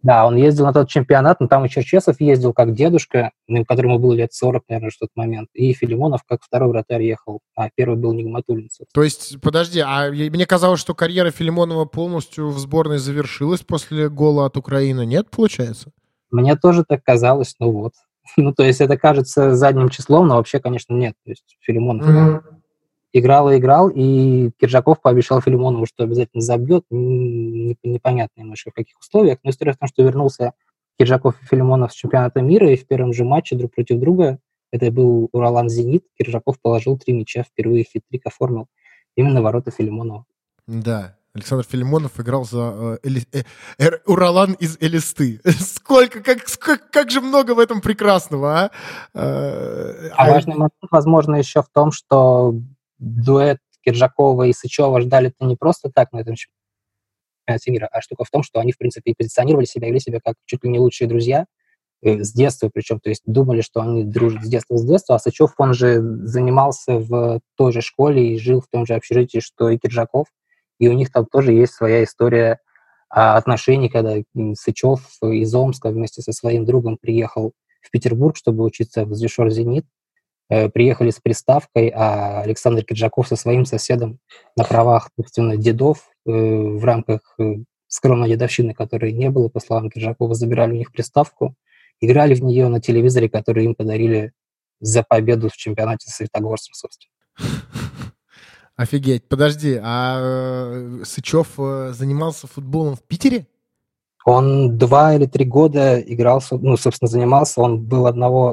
Да, он ездил на тот чемпионат, но там и Черчесов ездил как дедушка, которому было лет 40, наверное, в тот момент, и Филимонов как второй вратарь ехал, а первый был Нигматуллин. То есть, подожди, мне казалось, что карьера Филимонова полностью в сборной завершилась после гола от Украины. Нет, получается? Мне тоже так казалось, ну вот. Ну, то есть это кажется задним числом, но вообще, конечно, нет. То есть Филимонов играл и играл, и Киржаков пообещал Филимонову, что обязательно забьет. Непонятно немножко в каких условиях. Но история в том, что вернулся Киржаков и Филимонов с чемпионата мира, и в первом же матче друг против друга, это был Уралан-Зенит, Киржаков положил 3 мяча, впервые хит-трик оформил именно ворота Филимонова. Да, Александр Филимонов играл за Уралан из Элисты. Сколько, как же много в этом прекрасного, Важный момент, возможно, еще в том, что дуэт Киржакова и Сычева ждали-то не просто так на этом чемпионате мира, а штука в том, что они, в принципе, и позиционировали себя, вели себя как чуть ли не лучшие друзья, с детства причем, то есть думали, что они дружат с детства, а Сычев, он же занимался в той же школе и жил в том же общежитии, что и Киржаков, и у них там тоже есть своя история отношений, когда Сычев из Омска вместе со своим другом приехал в Петербург, чтобы учиться в Звишор-Зенит, приехали с приставкой, а Александр Киржаков со своим соседом на правах, собственно, дедов в рамках скромной дедовщины, которой не было, по словам Киржакова, забирали у них приставку, играли в нее на телевизоре, который им подарили за победу в чемпионате с Светогорском, собственно. Офигеть. Подожди, а Сычев занимался футболом в Питере? Он 2 или 3 года играл, ну, собственно, занимался. Он был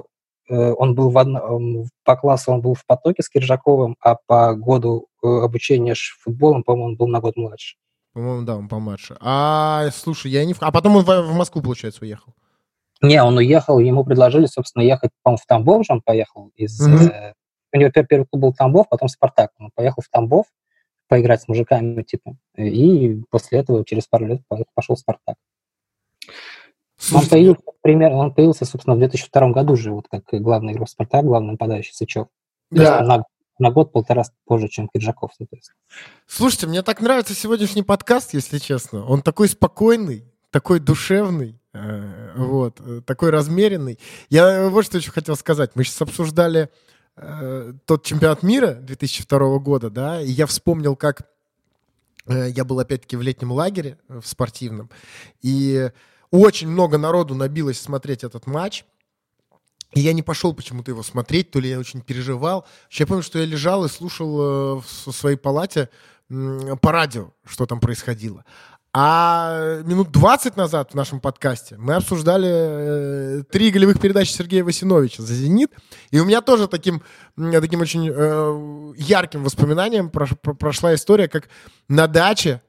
по классу он был в потоке с Киржаковым, а по году обучения футболом, по-моему, он был на год младше. По-моему, да, он помладше. Слушай, а потом он в Москву, получается, уехал? Не, он уехал, ему предложили, собственно, ехать, по-моему, в Тамбов же он поехал. У него первый клуб был Тамбов, потом Спартак. Он поехал в Тамбов поиграть с мужиками, типа, и после этого через пару лет пошел в Спартак. Он появился, собственно, в 2002 году же, вот как главный игрок Спартак, главный нападающий Сычев. Да. На год-полтора позже, чем Киржаков, соответственно. Слушайте, мне так нравится сегодняшний подкаст, если честно. Он такой спокойный, такой душевный, такой размеренный. Я вот что еще хотел сказать. Мы сейчас обсуждали тот чемпионат мира 2002 года, да, и я вспомнил, как я был опять-таки в летнем лагере в спортивном, и очень много народу набилось смотреть этот матч, и я не пошел почему-то его смотреть, то ли я очень переживал. Я помню, что я лежал и слушал в своей палате по радио, что там происходило. А минут 20 назад в нашем подкасте мы обсуждали 3 голевых передачи Сергея Васиновича за «Зенит». И у меня тоже таким очень ярким воспоминанием прошла история, как на даче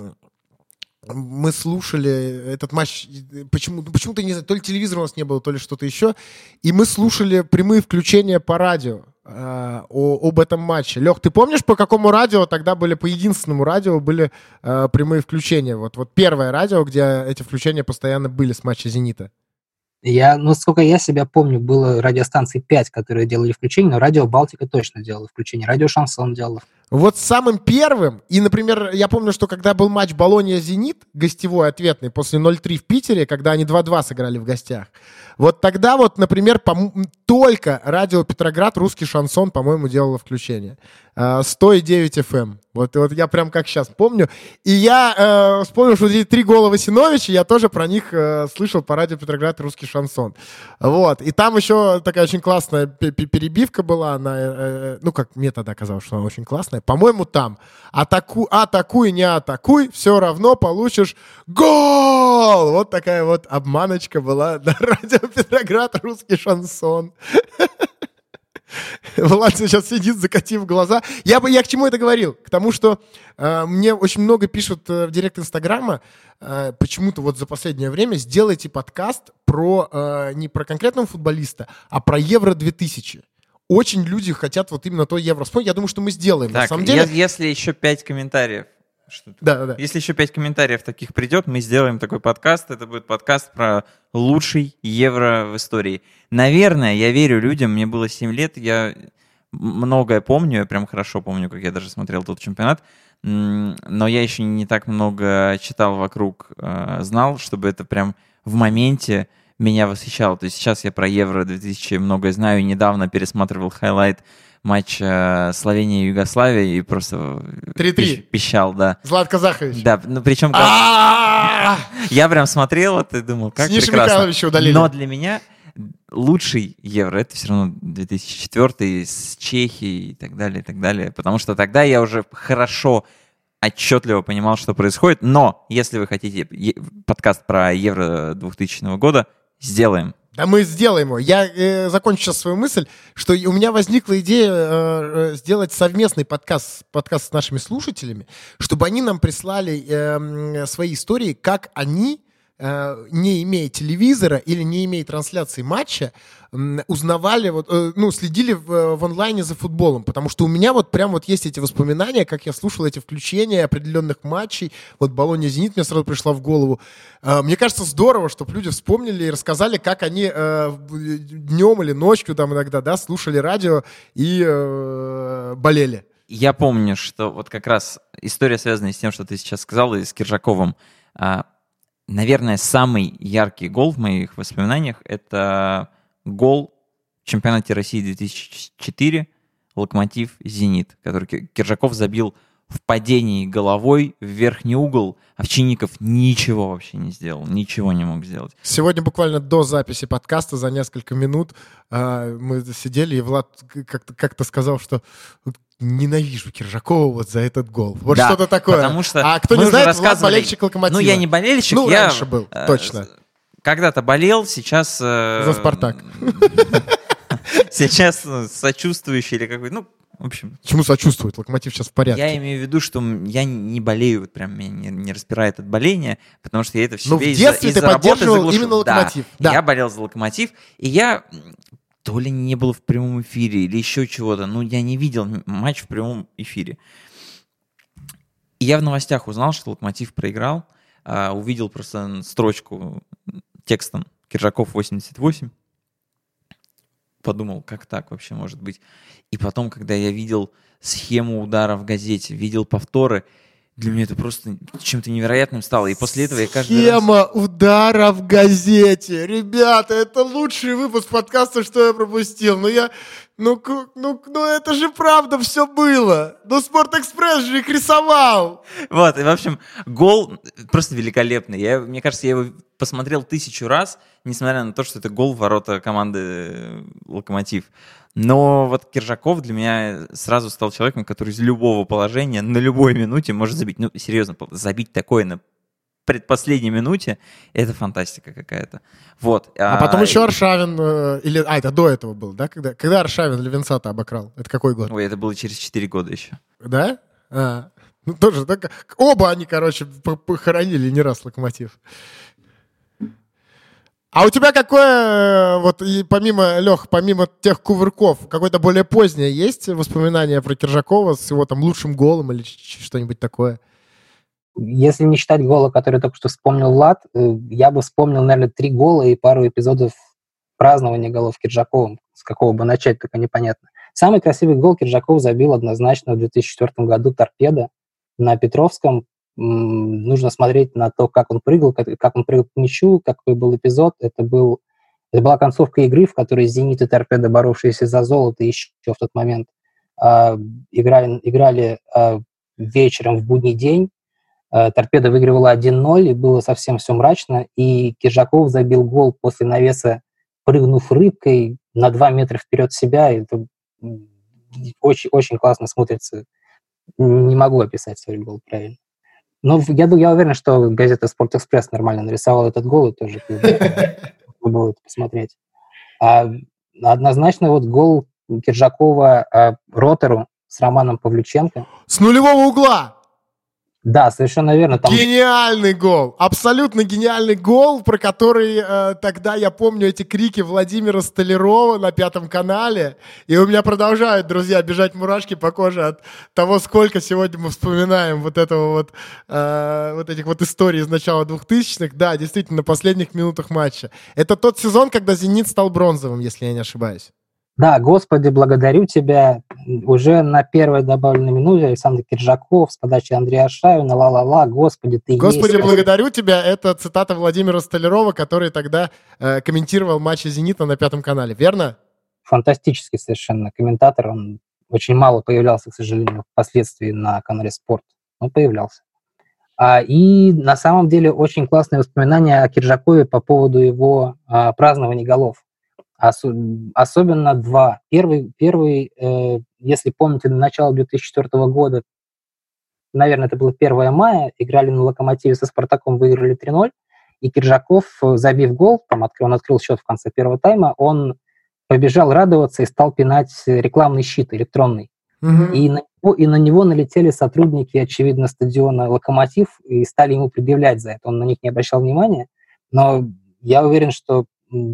мы слушали этот матч. Почему-то, не знаю, то ли телевизора у нас не было, то ли что-то еще. И мы слушали прямые включения по радио об этом матче. Лех, ты помнишь, по какому радио тогда были, по единственному радио были прямые включения? Вот первое радио, где эти включения постоянно были с матча «Зенита». Сколько я себя помню, было радиостанции 5, которые делали включение, но радио «Балтика» точно делало включение, радио «Шансон» делало. Вот самым первым, и, например, я помню, что когда был матч «Болонья-Зенит», гостевой ответный, после 0-3 в Питере, когда они 2-2 сыграли в гостях, вот тогда вот, например, только радио «Петроград», русский шансон, по-моему, делало включение. 100,9 FM. Вот я прям как сейчас помню. И я вспомнил, что эти 3 гола Васиновича, я тоже про них слышал по радио «Петроград» русский шансон. Вот. И там еще такая очень классная перебивка была. Она, как мне тогда казалось, что она очень классная. По-моему, там атакуй, не атакуй, все равно получишь гол! Вот такая вот обманочка была на радио «Петроград» русский шансон. Влад сейчас сидит, закатив глаза. Я к чему это говорил? К тому, что мне очень много пишут в директ Инстаграма, почему-то вот за последнее время сделайте подкаст не про конкретного футболиста, а про Евро-2000. Очень люди хотят вот именно то Евро вспомнить. Я думаю, что мы сделаем. Так, на самом деле... если еще 5 комментариев, да. Если еще 5 комментариев таких придет, мы сделаем такой подкаст. Это будет подкаст про лучший Евро в истории. Наверное, я верю людям, мне было 7 лет, я многое помню, я прям хорошо помню, как я даже смотрел тот чемпионат, но я еще не так много читал вокруг, знал, чтобы это прям в моменте меня восхищало. То есть сейчас я про Евро-2000 многое знаю, и недавно пересматривал хайлайт матча Словения и Югославия и просто 3-3. Пищал, да. Златко Захаревич. Да, ну причем я прям смотрел это и думал, как Сниша прекрасно. Михайловича удалили. Но для меня лучший Евро — это все равно 2004 с Чехией и так далее, потому что тогда я уже хорошо, отчетливо понимал, что происходит. Но если вы хотите подкаст про Евро 2000 года, сделаем. Да мы сделаем его. Я закончу сейчас свою мысль, что у меня возникла идея сделать совместный подкаст с нашими слушателями, чтобы они нам прислали свои истории, как они, не имея телевизора или не имея трансляции матча, узнавали, следили в онлайне за футболом. Потому что у меня вот прям вот есть эти воспоминания, как я слушал эти включения определенных матчей. Вот Болонья-Зенит мне сразу пришла в голову. Мне кажется, здорово, чтобы люди вспомнили и рассказали, как они днем или ночью там иногда, да, слушали радио и болели. Я помню, что вот как раз история, связанная с тем, что ты сейчас сказал, и с Киржаковым. Наверное, самый яркий гол в моих воспоминаниях — это гол в чемпионате России 2004, Локомотив «Зенит», который Киржаков забил в падении головой в верхний угол, Овчинников ничего вообще не сделал, ничего не мог сделать. Сегодня буквально до записи подкаста за несколько минут мы сидели, и Влад как-то сказал, что ненавижу Киржакова вот за этот гол. Вот да, что-то такое. Потому что а кто не знает, Влад болельщик Локомотива. Ну, я не болельщик. Ну, я раньше был, точно. Когда-то болел, сейчас... За «Спартак». Сейчас сочувствующий или какой-то... Ну, в общем... Чему сочувствует? Локомотив сейчас в порядке. Я имею в виду, что я не болею, вот прям меня не распирает от боления, потому что я это в себе в детстве ты поддерживал именно Локомотив. Да, я болел за Локомотив, и я... То ли не было в прямом эфире, или еще чего-то. Ну, я не видел матч в прямом эфире. И я в новостях узнал, что Локомотив проиграл. Увидел просто строчку текстом «Киржаков 88». Подумал, как так вообще может быть. И потом, когда я видел схему удара в газете, видел повторы, для меня это просто чем-то невероятным стало. И после этого я каждый раз... Схема удара в газете. Ребята, это лучший выпуск подкаста, что я пропустил. Ну это же правда все было. Ну Спортэкспресс же их рисовал. Вот, и в общем, гол просто великолепный. Мне кажется, я его посмотрел 1000 раз, несмотря на то, что это гол в ворота команды «Локомотив». Но вот Киржаков для меня сразу стал человеком, который из любого положения на любой минуте может забить. Ну, серьезно, забить такое на предпоследней минуте — это фантастика какая-то. Вот. А потом еще Аршавин... это до этого было, да? Когда Аршавин Левенца-то обокрал? Это какой год? Ой, это было через 4 года еще. Да? Ну, тоже так. Оба они, короче, похоронили не раз Локомотив. А у тебя какое, вот и помимо тех кувырков, какое-то более позднее есть воспоминания про Киржакова с его там лучшим голом или что-нибудь такое? Если не считать гола, который только что вспомнил Влад, я бы вспомнил, наверное, 3 гола и пару эпизодов празднования голов Киржаковым. С какого бы начать, только непонятно. Самый красивый гол Киржаков забил однозначно в 2004 году «Торпедо» на Петровском. Нужно смотреть на то, как он прыгал к мячу, какой был эпизод. Это была концовка игры, в которой «Зенит» и «Торпедо», боровшиеся за золото еще в тот момент, играли вечером в будний день. «Торпедо» выигрывала 1-0, и было совсем все мрачно. И Киржаков забил гол после навеса, прыгнув рыбкой на 2 метра вперед себя. Это очень, очень классно смотрится. Не могу описать свой гол правильно. Но я уверен, что газета «Спортэкспресс» нормально нарисовала этот гол, и тоже было это посмотреть. Однозначно вот гол Киржакова Ротору с Романом Павлюченко. С нулевого угла! Да, совершенно верно. Там... Гениальный гол! Абсолютно гениальный гол, про который тогда я помню эти крики Владимира Столярова на 5 канале. И у меня продолжают, друзья, бежать мурашки по коже от того, сколько сегодня мы вспоминаем вот этих вот историй из начала 2000-х. Да, действительно, на последних минутах матча. Это тот сезон, когда «Зенит» стал бронзовым, если я не ошибаюсь. Да, Господи, благодарю Тебя. уже на первой добавленной минуте Александр Киржаков с подачи Андрея Шавина, ла-ла-ла, господи, ты Господи, есть. благодарю тебя. Это цитата Владимира Столярова, который тогда комментировал матчи «Зенита» на Пятом канале, верно? Фантастический совершенно комментатор. Он очень мало появлялся, к сожалению, впоследствии на канале «Спорт». Но появлялся. И на самом деле очень классные воспоминания о Киржакове по поводу его празднований голов. Особенно два. Первый, если помните, до начала 2004 года, наверное, это было 1 мая, играли на «Локомотиве» со «Спартаком», выиграли 3-0, и Киржаков, забив гол, он открыл счет в конце первого тайма, он побежал радоваться и стал пинать рекламный щит электронный. И на него налетели сотрудники, очевидно, стадиона «Локомотив» и стали ему предъявлять за это. Он на них не обращал внимания, но я уверен, что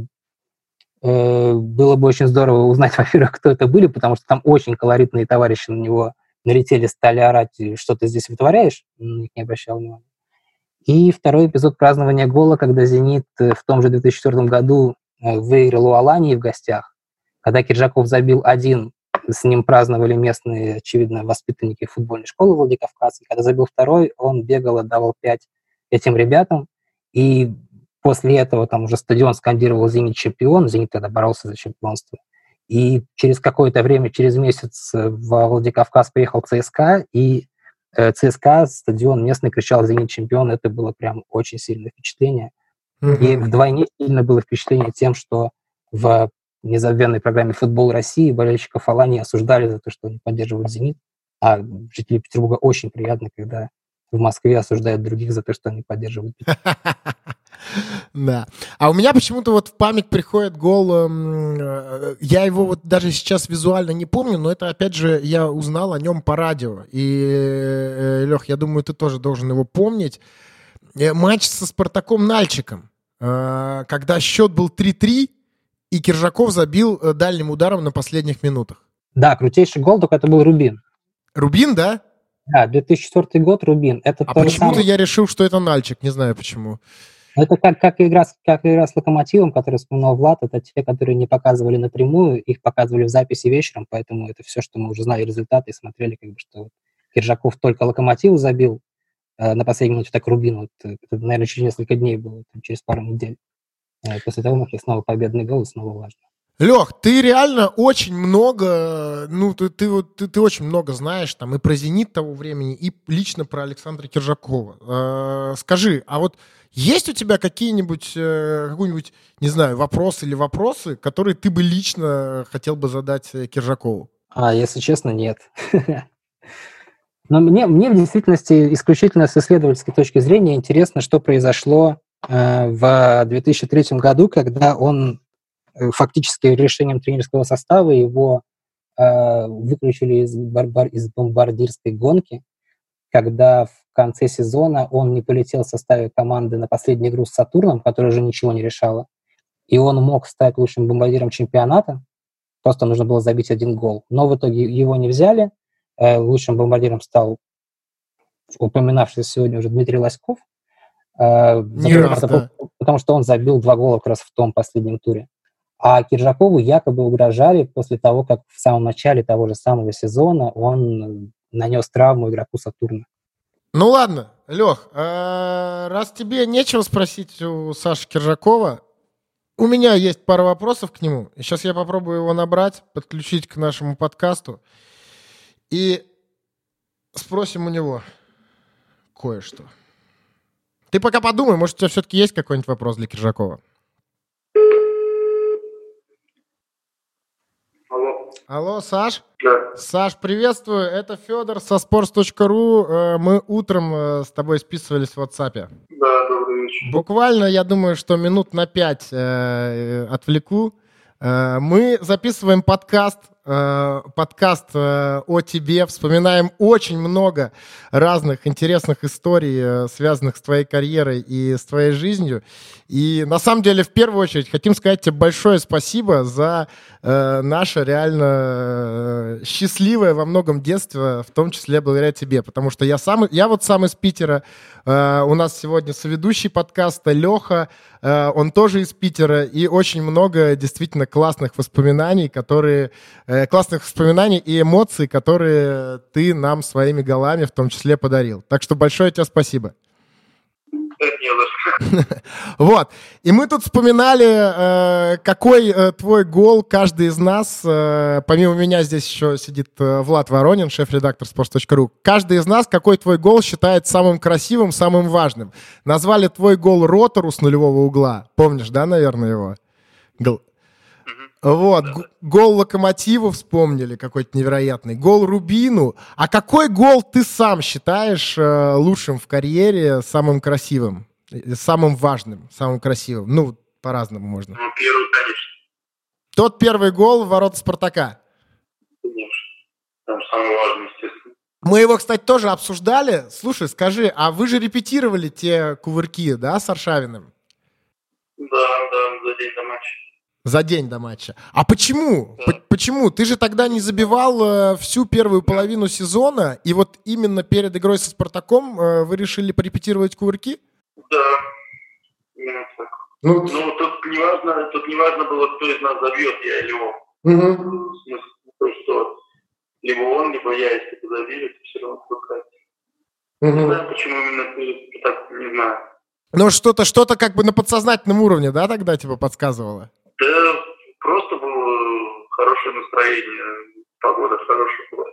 было бы очень здорово узнать, во-первых, кто это были, потому что там очень колоритные товарищи на него налетели, стали орать, что ты здесь вытворяешь, на них не обращал внимания. И второй эпизод празднования гола, когда «Зенит» в том же 2004 году выиграл у Алании в гостях, когда Киржаков забил один, с ним праздновали местные, очевидно, воспитанники футбольной школы Владикавказской. Когда забил второй, он бегал, отдавал 5 этим ребятам, и после этого там уже стадион скандировал «Зенит чемпион», «Зенит» тогда боролся за чемпионство. И через какое-то время, через месяц во Владикавказ приехал ЦСКА, и ЦСКА, стадион местный, кричал «Зенит чемпион». Это было прям очень сильное впечатление. И вдвойне сильно было впечатление тем, что в незабвенной программе «Футбол России» болельщиков Алании осуждали за то, что они поддерживают «Зенит». А жителям Петербурга очень приятно, когда в Москве осуждают других за то, что они поддерживают «Петербург». Да. А у меня почему-то вот в память приходит гол, я его вот даже сейчас визуально не помню, но это, опять же, я узнал о нем по радио. И, Лех, я думаю, ты тоже должен его помнить. Матч со «Спартаком» Нальчиком, когда счет был 3-3, и Киржаков забил дальним ударом на последних минутах. Да, крутейший гол, только это был Рубин. Рубин, да? Да, 2004 год, Рубин. Это почему-то я решил, что это Нальчик, не знаю почему. Это как игра с «Локомотивом», который вспоминал Влад, это те, которые не показывали напрямую, их показывали в записи вечером, поэтому это все, что мы уже знали результаты и смотрели, как бы, что Киржаков только «Локомотиву» забил на последней минуте, так Рубин, вот, это, наверное, через несколько дней было, через пару недель. После того, как снова победный гол, и снова важно. Лех, ты реально очень много, ты очень много знаешь там и про «Зенит» того времени, и лично про Александра Киржакова. Скажи, а вот есть у тебя какие-нибудь, не знаю, вопросы, которые ты бы лично хотел бы задать Киржакову? Если честно, нет. Но мне в действительности исключительно с исследовательской точки зрения интересно, что произошло в 2003 году, когда он фактически решением тренерского состава его выключили из бомбардирской гонки, когда в конце сезона он не полетел в составе команды на последнюю игру с «Сатурном», которая уже ничего не решала, и он мог стать лучшим бомбардиром чемпионата, просто нужно было забить 1 гол. Но в итоге его не взяли, лучшим бомбардиром стал упоминавшийся сегодня уже Дмитрий Лоськов, потому что он забил 2 гола как раз в том последнем туре. А Киржакову якобы угрожали после того, как в самом начале того же самого сезона он нанес травму игроку «Сатурна». Ну ладно, Лех, раз тебе нечего спросить у Саши Киржакова, у меня есть пара вопросов к нему. И сейчас я попробую его набрать, подключить к нашему подкасту и спросим у него кое-что. Ты пока подумай, может, у тебя все-таки есть какой-нибудь вопрос для Киржакова? Алло, Саш? Да. Саш, приветствую. Это Федор со sports.ru. Мы утром с тобой списывались в WhatsApp. Да, добрый вечер. Буквально, я думаю, что минут на 5 отвлеку. Мы записываем подкаст о тебе, вспоминаем очень много разных интересных историй, связанных с твоей карьерой и с твоей жизнью. И на самом деле, в первую очередь, хотим сказать тебе большое спасибо за наше реально счастливое во многом детство, в том числе благодаря тебе, потому что я сам из Питера, у нас сегодня соведущий подкаста Леха, он тоже из Питера, и очень много действительно классных воспоминаний, которые классных воспоминаний и эмоций, которые ты нам своими голами в том числе подарил. Так что большое тебе спасибо. Вот. И мы тут вспоминали, какой твой гол каждый из нас, помимо меня здесь еще сидит Влад Воронин, шеф-редактор sports.ru, каждый из нас, какой твой гол считает самым красивым, самым важным. Назвали твой гол Ротору с нулевого угла. Помнишь, да, наверное, его? Вот, гол Локомотиву вспомнили, какой-то невероятный. Гол Рубину. А какой гол ты сам считаешь лучшим в карьере, самым красивым, самым важным, самым красивым? Ну, по-разному можно. Ну, первый, конечно. Тот первый гол в ворота Спартака. Конечно. Там самый важный, естественно. Мы его, кстати, тоже обсуждали. Слушай, скажи, а вы же репетировали те кувырки, да, с Аршавиным? Да, за день до матча. За день до матча. А почему? Да. Почему? Ты же тогда не забивал всю первую половину сезона, и вот именно перед игрой со Спартаком вы решили порепетировать кувырки? Да, именно так. Ну, тут не важно было, кто из нас забьет, я или он. В смысле, то, что либо он, либо я, если ты забили, то все равно пускать. Не знаю, почему именно ты так, не знаю. Ну, что-то как бы на подсознательном уровне, да, тогда типа подсказывало? Да, просто было хорошее настроение, погода хорошая была.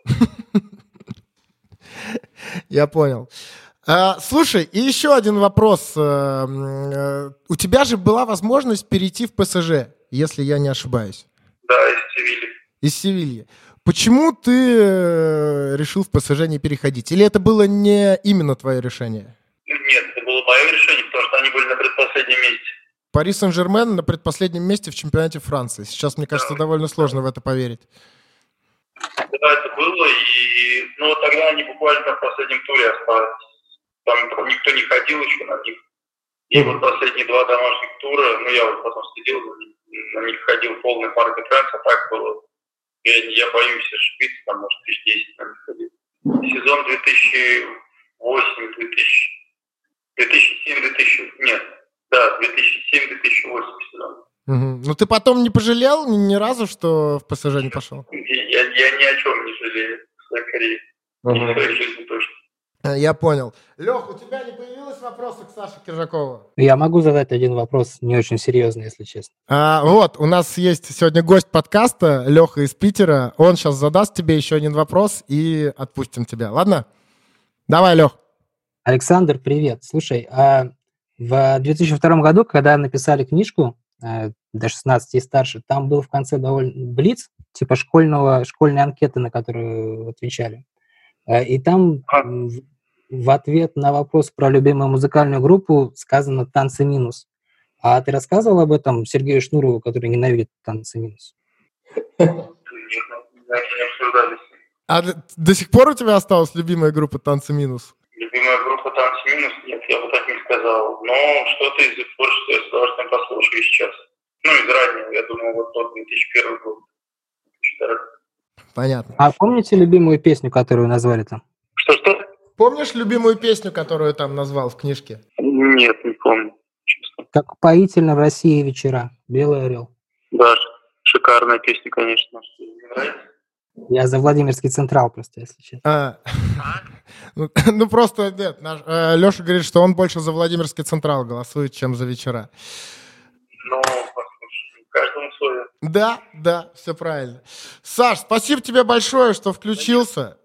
Я понял. Слушай, и еще один вопрос. У тебя же была возможность перейти в ПСЖ, если я не ошибаюсь. Да, из Севильи. Из Севильи. Почему ты решил в ПСЖ не переходить? Или это было не именно твое решение? Нет, это было мое решение, потому что они были на предпоследнем месте. Пари Сен-Жермен на предпоследнем месте в чемпионате Франции. Сейчас, мне кажется, довольно сложно в это поверить. Да, это было, и тогда они буквально на последнем туре остались. Там никто не ходил еще на них. И вот последние 2 домашних тура, я вот потом следил, на них ходил полный парк Франции, а так было. Я боюсь ошибиться, там, может, 10 на них ходил. Сезон 2007-2008 сезон. Ну ты потом не пожалел ни разу, что в ПСЖ не пошел? Я ни о чем не жалею в своей карьере. И в своей жизни точно. Я понял. Лех, у тебя не появилось вопроса к Саше Киржакову? Я могу задать один вопрос, не очень серьезный, если честно. Вот, у нас есть сегодня гость подкаста, Леха из Питера. Он сейчас задаст тебе еще один вопрос и отпустим тебя. Ладно? Давай, Лех. Александр, привет. Слушай, в 2002 году, когда написали книжку до 16 и старше, там был в конце довольно блиц, типа школьной анкеты, на которую отвечали. И там в ответ на вопрос про любимую музыкальную группу сказано «Танцы минус». А ты рассказывал об этом Сергею Шнурову, который ненавидит «Танцы минус»? Нет, не обсуждались. А до сих пор у тебя осталась любимая группа «Танцы минус»? Любимая группа «Танцы минус»? Нет, я бы так не сказал. Но что-то из их творчества я с удовольствием послушаю сейчас. Из раннего, я думаю, вот тот 2001 год. 2002. Понятно. А помните любимую песню, которую назвали там? Что? Помнишь любимую песню, которую там назвал в книжке? Нет, не помню, честно. «Как упоительно в России вечера», «Белый орел». Да, шикарная песня, конечно. Мне нравится. Я за Владимирский Централ просто, если честно. Ну просто, нет, Леша говорит, что он больше за Владимирский Централ голосует, чем за вечера. Послушай, каждому свое. Да, все правильно. Саш, спасибо тебе большое, что включился.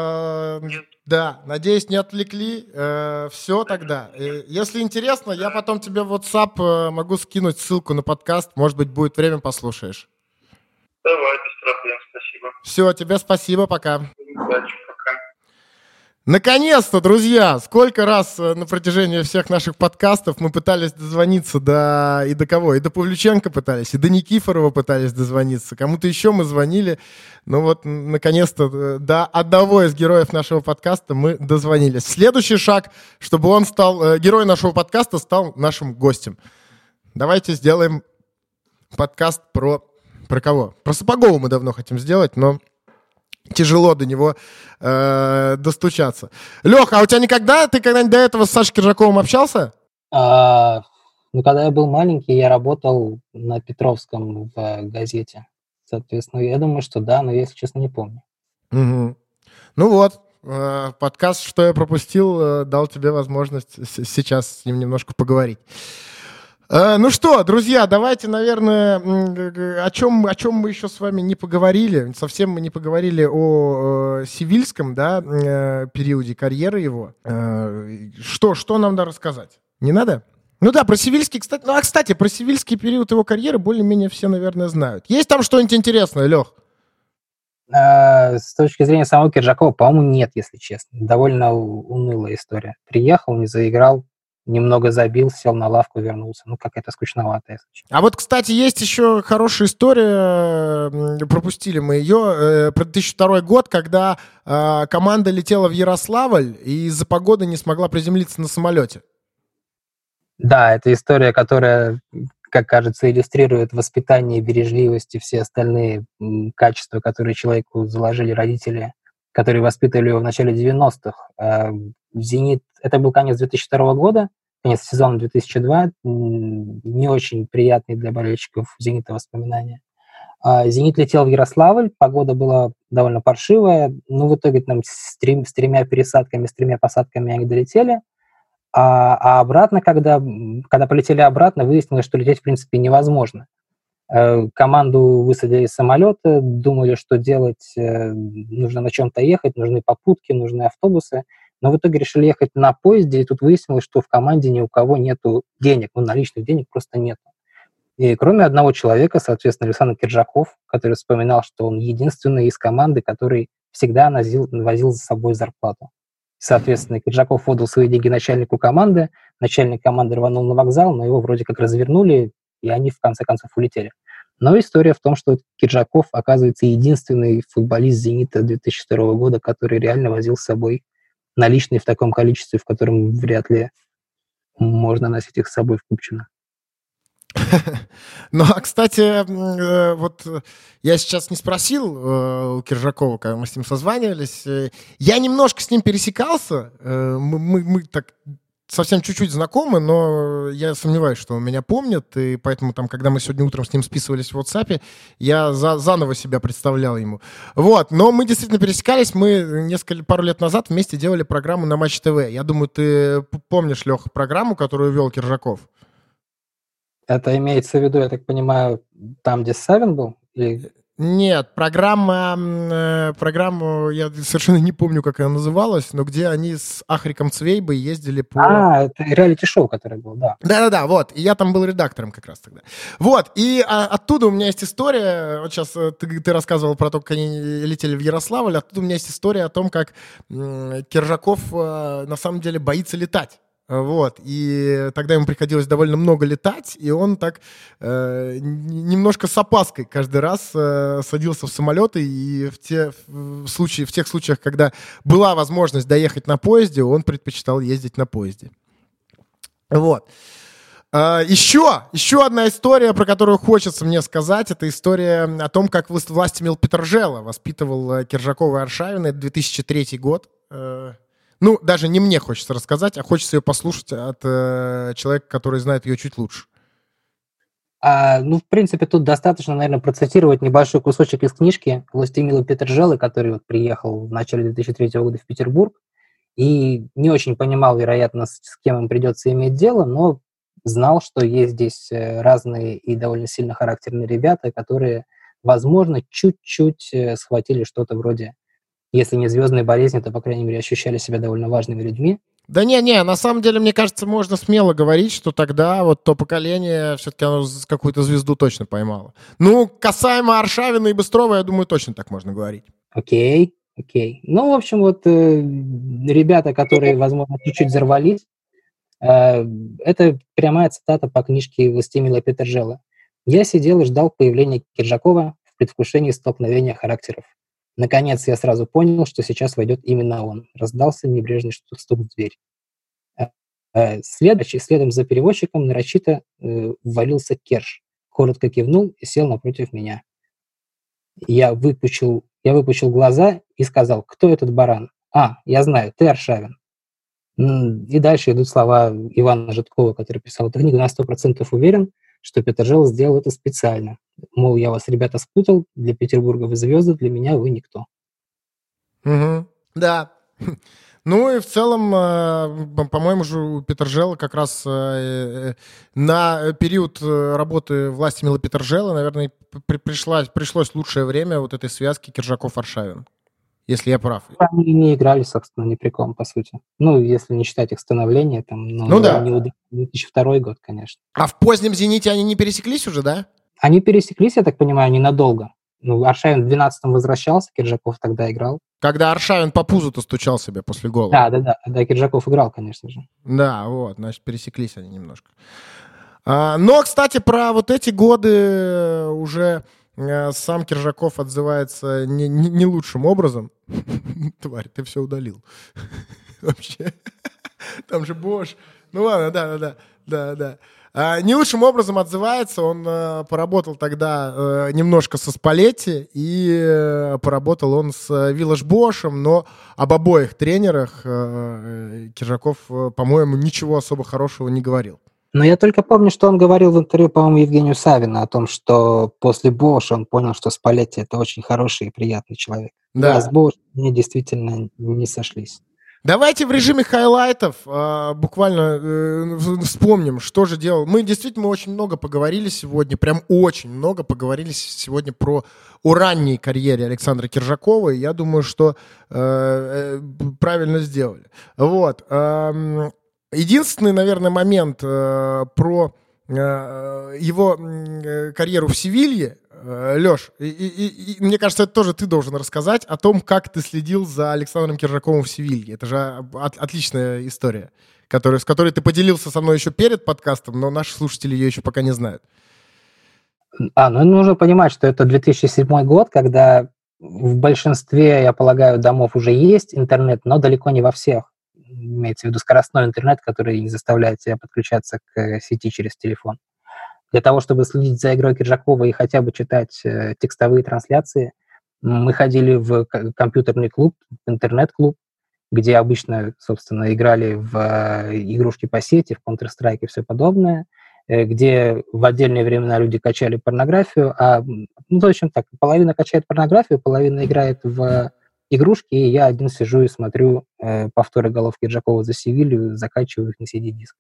Да, надеюсь, не отвлекли. Все тогда. Если интересно, я потом тебе в WhatsApp могу скинуть ссылку на подкаст. Может быть, будет время, послушаешь. Давай, без проблем, спасибо. Все, тебе спасибо, пока. Удачи, пока. Наконец-то, друзья! Сколько раз на протяжении всех наших подкастов мы пытались дозвониться до кого? И до Павлюченко пытались, и до Никифорова пытались дозвониться. Кому-то еще мы звонили. Ну вот, наконец-то, до одного из героев нашего подкаста мы дозвонились. Следующий шаг, чтобы он стал, герой нашего подкаста стал нашим гостем. Давайте сделаем подкаст про кого? Про Сапогова мы давно хотим сделать, но тяжело до него достучаться. Леха, а у тебя ты когда-нибудь до этого с Сашей Киржаковым общался? Когда я был маленький, я работал на Петровском в газете Соответственно, я думаю, что да, но я, если честно, не помню. Мгм. Ну вот, подкаст «Что я пропустил» дал тебе возможность сейчас с ним немножко поговорить. Ну что, друзья, давайте, наверное, о чем мы еще с вами не поговорили. Совсем мы не поговорили о Севильском, да, периоде карьеры его. Что нам надо рассказать? Не надо? Ну да, про Севильский, кстати. Ну, кстати, про Севильский период его карьеры более-менее все, наверное, знают. Есть там что-нибудь интересное, Лех? С точки зрения самого Киржакова, по-моему, нет, если честно. Довольно унылая история. Приехал, не заиграл, немного забил, сел на лавку, вернулся. Ну, какая-то скучноватая. А вот, кстати, есть еще хорошая история, пропустили мы ее, про 2002 год, когда команда летела в Ярославль и из-за погоды не смогла приземлиться на самолете. Да, это история, которая, как кажется, иллюстрирует воспитание, бережливость и все остальные качества, которые человеку заложили родители, которые воспитывали его в начале 90-х. «Зенит» — это был конец 2002 года, конец сезона 2002, не очень приятные для болельщиков «Зенита» воспоминания. «Зенит» летел в Ярославль, погода была довольно паршивая, но в итоге там с тремя пересадками, с тремя посадками они долетели. А обратно, когда полетели обратно, выяснилось, что лететь, в принципе, невозможно. Команду высадили из самолета, думали, что делать, нужно на чем-то ехать, нужны попутки, нужны автобусы, но в итоге решили ехать на поезде, и тут выяснилось, что в команде ни у кого нету денег, наличных денег просто нету. И кроме одного человека, соответственно, Александр Киржаков, который вспоминал, что он единственный из команды, который всегда возил за собой зарплату. Соответственно, Киржаков отдал свои деньги начальнику команды, начальник команды рванул на вокзал, но его вроде как развернули, и они в конце концов улетели. Но история в том, что Киржаков, оказывается, единственный футболист «Зенита» 2002 года, который реально возил с собой наличные в таком количестве, в котором вряд ли можно носить их с собой в Купчино. Ну, а, кстати, вот я сейчас не спросил у Киржакова, когда мы с ним созванивались. Я немножко с ним пересекался. Мы так совсем чуть-чуть знакомы, но я сомневаюсь, что он меня помнит. И поэтому, там, когда мы сегодня утром с ним списывались в WhatsApp, я заново себя представлял ему. Вот. Но мы действительно пересекались. Мы пару лет назад вместе делали программу на Матч ТВ. Я думаю, ты помнишь, Лех, программу, которую вел Киржаков? Это имеется в виду, я так понимаю, там, где Савин был? Или... Нет, программу, я совершенно не помню, как она называлась, но где они с Ахриком Цвейбой ездили по... это реалити-шоу, которое было, да. Да-да-да, вот, и я там был редактором как раз тогда. Вот, и оттуда у меня есть история, вот сейчас ты рассказывал про то, как они летели в Ярославль, оттуда у меня есть история о том, как Киржаков на самом деле боится летать. Вот, и тогда ему приходилось довольно много летать, и он так немножко с опаской каждый раз садился в самолеты, и в тех случаях, когда была возможность доехать на поезде, он предпочитал ездить на поезде. Вот. Еще одна история, про которую хочется мне сказать, это история о том, как Властимир Петржела воспитывал Киржакова и Аршавина. Это 2003 год. Ну, даже не мне хочется рассказать, а хочется ее послушать от человека, который знает ее чуть лучше. В принципе, тут достаточно, наверное, процитировать небольшой кусочек из книжки Властимира Петржелы, который вот приехал в начале 2003 года в Петербург и не очень понимал, вероятно, с кем им придется иметь дело, но знал, что есть здесь разные и довольно сильно характерные ребята, которые, возможно, чуть-чуть схватили что-то вроде, если не звездной болезни, то, по крайней мере, ощущали себя довольно важными людьми. Да не, на самом деле, мне кажется, можно смело говорить, что тогда вот то поколение все-таки оно какую-то звезду точно поймало. Ну, касаемо Аршавина и Быстрова, я думаю, точно так можно говорить. Окей. Ну, в общем, вот ребята, которые, возможно, чуть-чуть взорвались, это прямая цитата по книжке Властимира Петржела. «Я сидел и ждал появления Киржакова в предвкушении столкновения характеров. Наконец я сразу понял, что сейчас войдет именно он. Раздался небрежный стук в дверь. Следом за переводчиком нарочито ввалился Керш, коротко кивнул и сел напротив меня. Я выпучил глаза и сказал: «Кто этот баран?» Я знаю, ты Аршавин». И дальше идут слова Ивана Житкова, который писал эту книгу, на 100% уверен, что Петержал сделал это специально. Мол, я вас, ребята, спутал, для Петербурга вы звезды, для меня вы никто. Угу. Да. Ну и в целом, по-моему, же у Петержела как раз на период работы власти Мила Петержела, наверное, пришлось лучшее время вот этой связки Киржаков-Аршавин, если я прав. Они не играли, собственно, ни при ком, по сути. Ну, если не считать их становление, там, да. Не 2002 год, конечно. А в позднем «Зените» они не пересеклись уже, да? Они пересеклись, я так понимаю, ненадолго. Ну, Аршавин в 12-м возвращался, Киржаков тогда играл. Когда Аршавин по пузу-то стучал себе после гола. Да, Киржаков играл, конечно же. Да, вот, значит, пересеклись они немножко. Но, кстати, про вот эти годы уже сам Киржаков отзывается не лучшим образом. Тварь, ты все удалил. Вообще. Там же Бош. Ну ладно, да. Не лучшим образом отзывается. Он поработал тогда немножко со Спалетти и поработал он с Виллаш Бошем, но об обоих тренерах Киржаков, по-моему, ничего особо хорошего не говорил. Но я только помню, что он говорил в интервью, по-моему, Евгению Савину о том, что после Боша он понял, что Спалетти — это очень хороший и приятный человек. Да, с Бошем они действительно не сошлись. Давайте в режиме хайлайтов буквально вспомним, что же делал. Мы действительно очень много поговорили сегодня, прям очень много поговорили сегодня о ранней карьере Александра Киржакова, и я думаю, что правильно сделали. Вот. Единственный, наверное, момент про его карьеру в Севилье, Леш, и мне кажется, это тоже ты должен рассказать о том, как ты следил за Александром Киржаковым в Севилье. Это же отличная история, с которой ты поделился со мной еще перед подкастом, но наши слушатели ее еще пока не знают. Ну нужно понимать, что это 2007 год, когда в большинстве, я полагаю, домов уже есть интернет, но далеко не во всех. Имеется в виду скоростной интернет, который не заставляет тебя подключаться к сети через телефон. Для того, чтобы следить за игрой Киржакова и хотя бы читать текстовые трансляции, мы ходили в компьютерный клуб, в интернет-клуб, где обычно, собственно, играли в игрушки по сети, в Counter-Strike и все подобное, где в отдельные времена люди качали порнографию, в общем так, половина качает порнографию, половина играет в игрушки, и я один сижу и смотрю повторы голов Киржакова за Севилью, закачиваю их на CD-диск.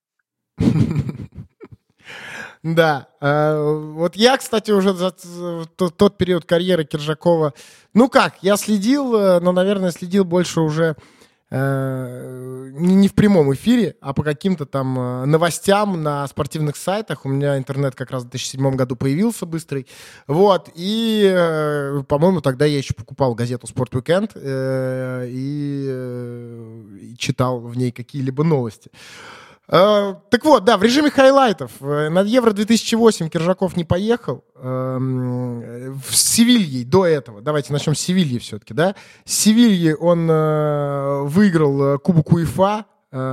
Да, вот я, кстати, уже за тот период карьеры Киржакова, я следил, но, наверное, следил больше уже не в прямом эфире, а по каким-то там новостям на спортивных сайтах. У меня интернет как раз в 2007 году появился быстрый. Вот, и, по-моему, тогда я еще покупал газету «Спорт Уикенд» и читал в ней какие-либо новости. Так вот, да, в режиме хайлайтов. На Евро-2008 Киржаков не поехал. В Севилье до этого. Давайте начнем с Севильи все-таки, да? С Севильи он выиграл Кубок УЕФА.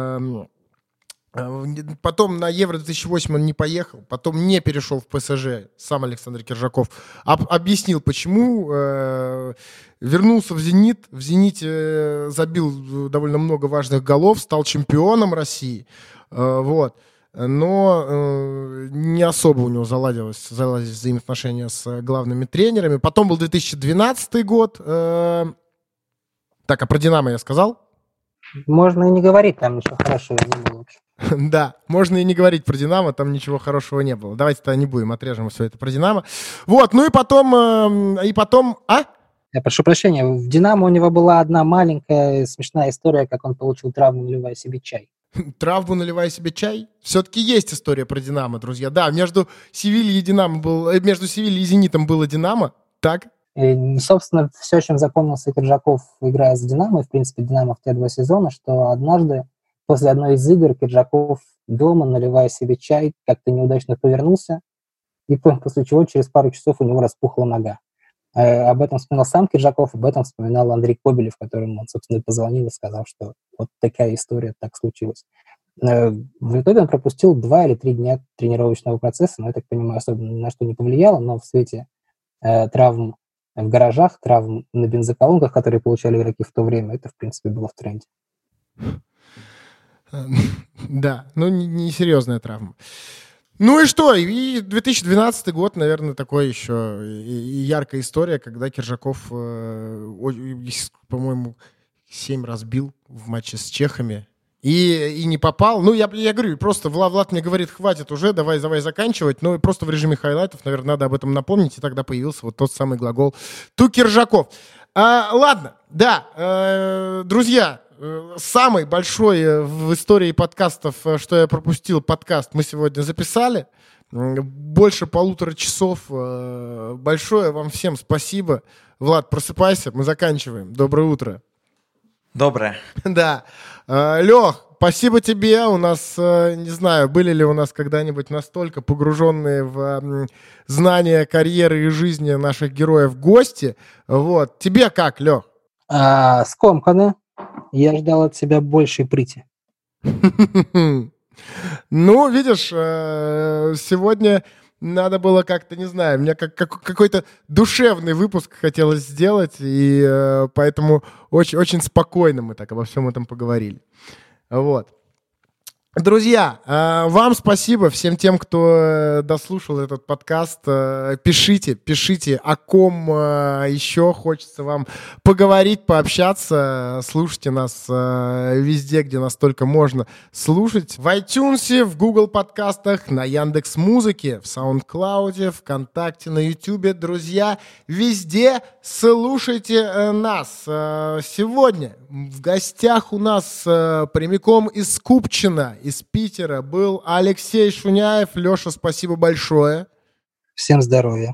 Потом на Евро-2008 он не поехал. Потом не перешел в ПСЖ. Сам Александр Киржаков объяснил, почему. Вернулся в «Зенит». В «Зените» забил довольно много важных голов. Стал чемпионом России. Вот. Но не особо у него заладились взаимоотношения с главными тренерами. Потом был 2012 год. Так, а про «Динамо» я сказал? Можно и не говорить, там ничего хорошего не было. Да, можно и не говорить про «Динамо», там ничего хорошего не было. Давайте-то не будем, отрежем все это про «Динамо». Вот, ну и потом... Я прошу прощения, в «Динамо» у него была одна маленькая смешная история, как он получил травму, наливая себе чай. Травму, наливая себе чай? Все-таки есть история про «Динамо», друзья. Да, между Севильей и «Зенитом» было «Динамо», так? И, собственно, все, чем запомнился Киржаков, играя за «Динамо», и, в принципе, «Динамо» в те 2 сезона, что однажды после одной из игр Киржаков дома, наливая себе чай, как-то неудачно повернулся, и после чего через пару часов у него распухла нога. Об этом вспоминал сам Киржаков, об этом вспоминал Андрей Кобелев, которому он, собственно, позвонил и сказал, что вот такая история, так случилось. В итоге он пропустил 2 или 3 дня тренировочного процесса, но, я так понимаю, особенно ни на что не повлияло, но в свете травм в гаражах, травм на бензоколонках, которые получали игроки в то время, это, в принципе, было в тренде. Да, не серьезная травма. Ну и что? И 2012 год, наверное, такой еще и яркая история, когда Киржаков, по-моему, 7 раз бил в матче с чехами. И не попал. Ну, я говорю, просто Влад мне говорит, хватит уже, давай заканчивать. Ну, просто в режиме хайлайтов, наверное, надо об этом напомнить. И тогда появился вот тот самый глагол «ту Киржаков». Ладно, да, друзья, самый большой в истории подкастов, что я пропустил, подкаст мы сегодня записали. Больше 1,5 часов. Большое вам всем спасибо. Влад, просыпайся, мы заканчиваем. Доброе утро. Доброе. Да. Лех, спасибо тебе. У нас, не знаю, были ли у нас когда-нибудь настолько погруженные в знания карьеры и жизни наших героев гости. Вот. Тебе как, Лех? Скомканно. Я ждал от тебя большей прыти. Ну, видишь, сегодня надо было как-то, не знаю, мне какой-то душевный выпуск хотелось сделать, и поэтому очень, очень спокойно мы так обо всем этом поговорили. Вот. Друзья, вам спасибо, всем тем, кто дослушал этот подкаст. Пишите, о ком еще хочется вам поговорить, пообщаться. Слушайте нас везде, где нас только можно слушать. В iTunes, в Google подкастах, на Яндекс.Музыке, в SoundCloud, ВКонтакте, на YouTube. Друзья, везде слушайте нас. Сегодня в гостях у нас прямиком из Купчино, из Питера был Алексей Шуняев. Леша, спасибо большое. Всем здоровья.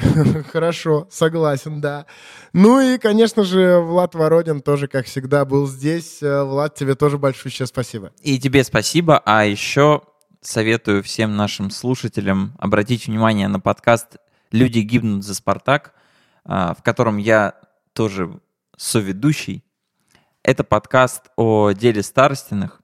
Хорошо, согласен, да. Ну и, конечно же, Влад Воронин тоже, как всегда, был здесь. Влад, тебе тоже большое спасибо. И тебе спасибо. А еще советую всем нашим слушателям обратить внимание на подкаст «Люди гибнут за Спартак», в котором я тоже соведущий. Это подкаст о деле Старостиных,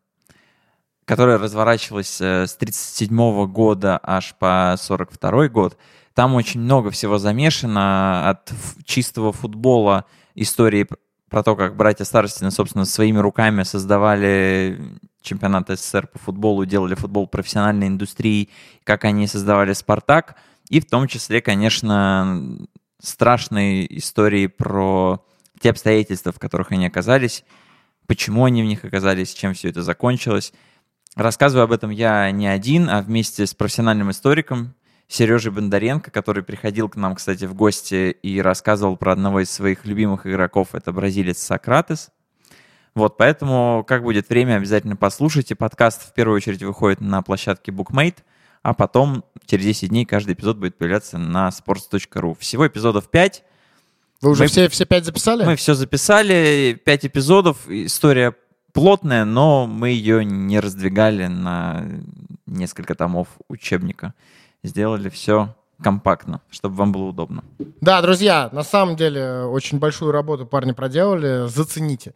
которое разворачивалось с 1937 года аж по 1942 год. Там очень много всего замешано, от чистого футбола, истории про то, как братья Старостины, собственно, своими руками создавали чемпионат СССР по футболу, делали футбол профессиональной индустрии, как они создавали «Спартак», и в том числе, конечно, страшные истории про те обстоятельства, в которых они оказались, почему они в них оказались, чем все это закончилось. Рассказываю об этом я не один, а вместе с профессиональным историком Сережей Бондаренко, который приходил к нам, кстати, в гости и рассказывал про одного из своих любимых игроков, это бразилец Сократес. Вот, поэтому, как будет время, обязательно послушайте. Подкаст в первую очередь выходит на площадке BookMate, а потом через 10 дней каждый эпизод будет появляться на sports.ru. Всего эпизодов 5. Вы уже все 5 записали? Мы все записали, 5 эпизодов. История плотная, но мы ее не раздвигали на несколько томов учебника. Сделали все компактно, чтобы вам было удобно. Да, друзья, на самом деле очень большую работу парни проделали, зацените.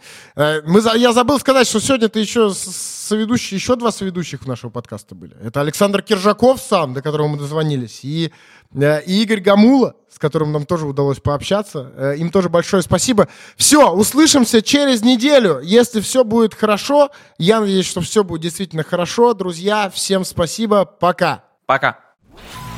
Я забыл сказать, что сегодня-то еще соведущие, еще 2 соведущих нашего подкаста были. Это Александр Киржаков сам, до которого мы дозвонились, и Игорь Гамула, с которым нам тоже удалось пообщаться. Им тоже большое спасибо. Все, услышимся через неделю. Если все будет хорошо, я надеюсь, что все будет действительно хорошо. Друзья, всем спасибо. Пока. Пока.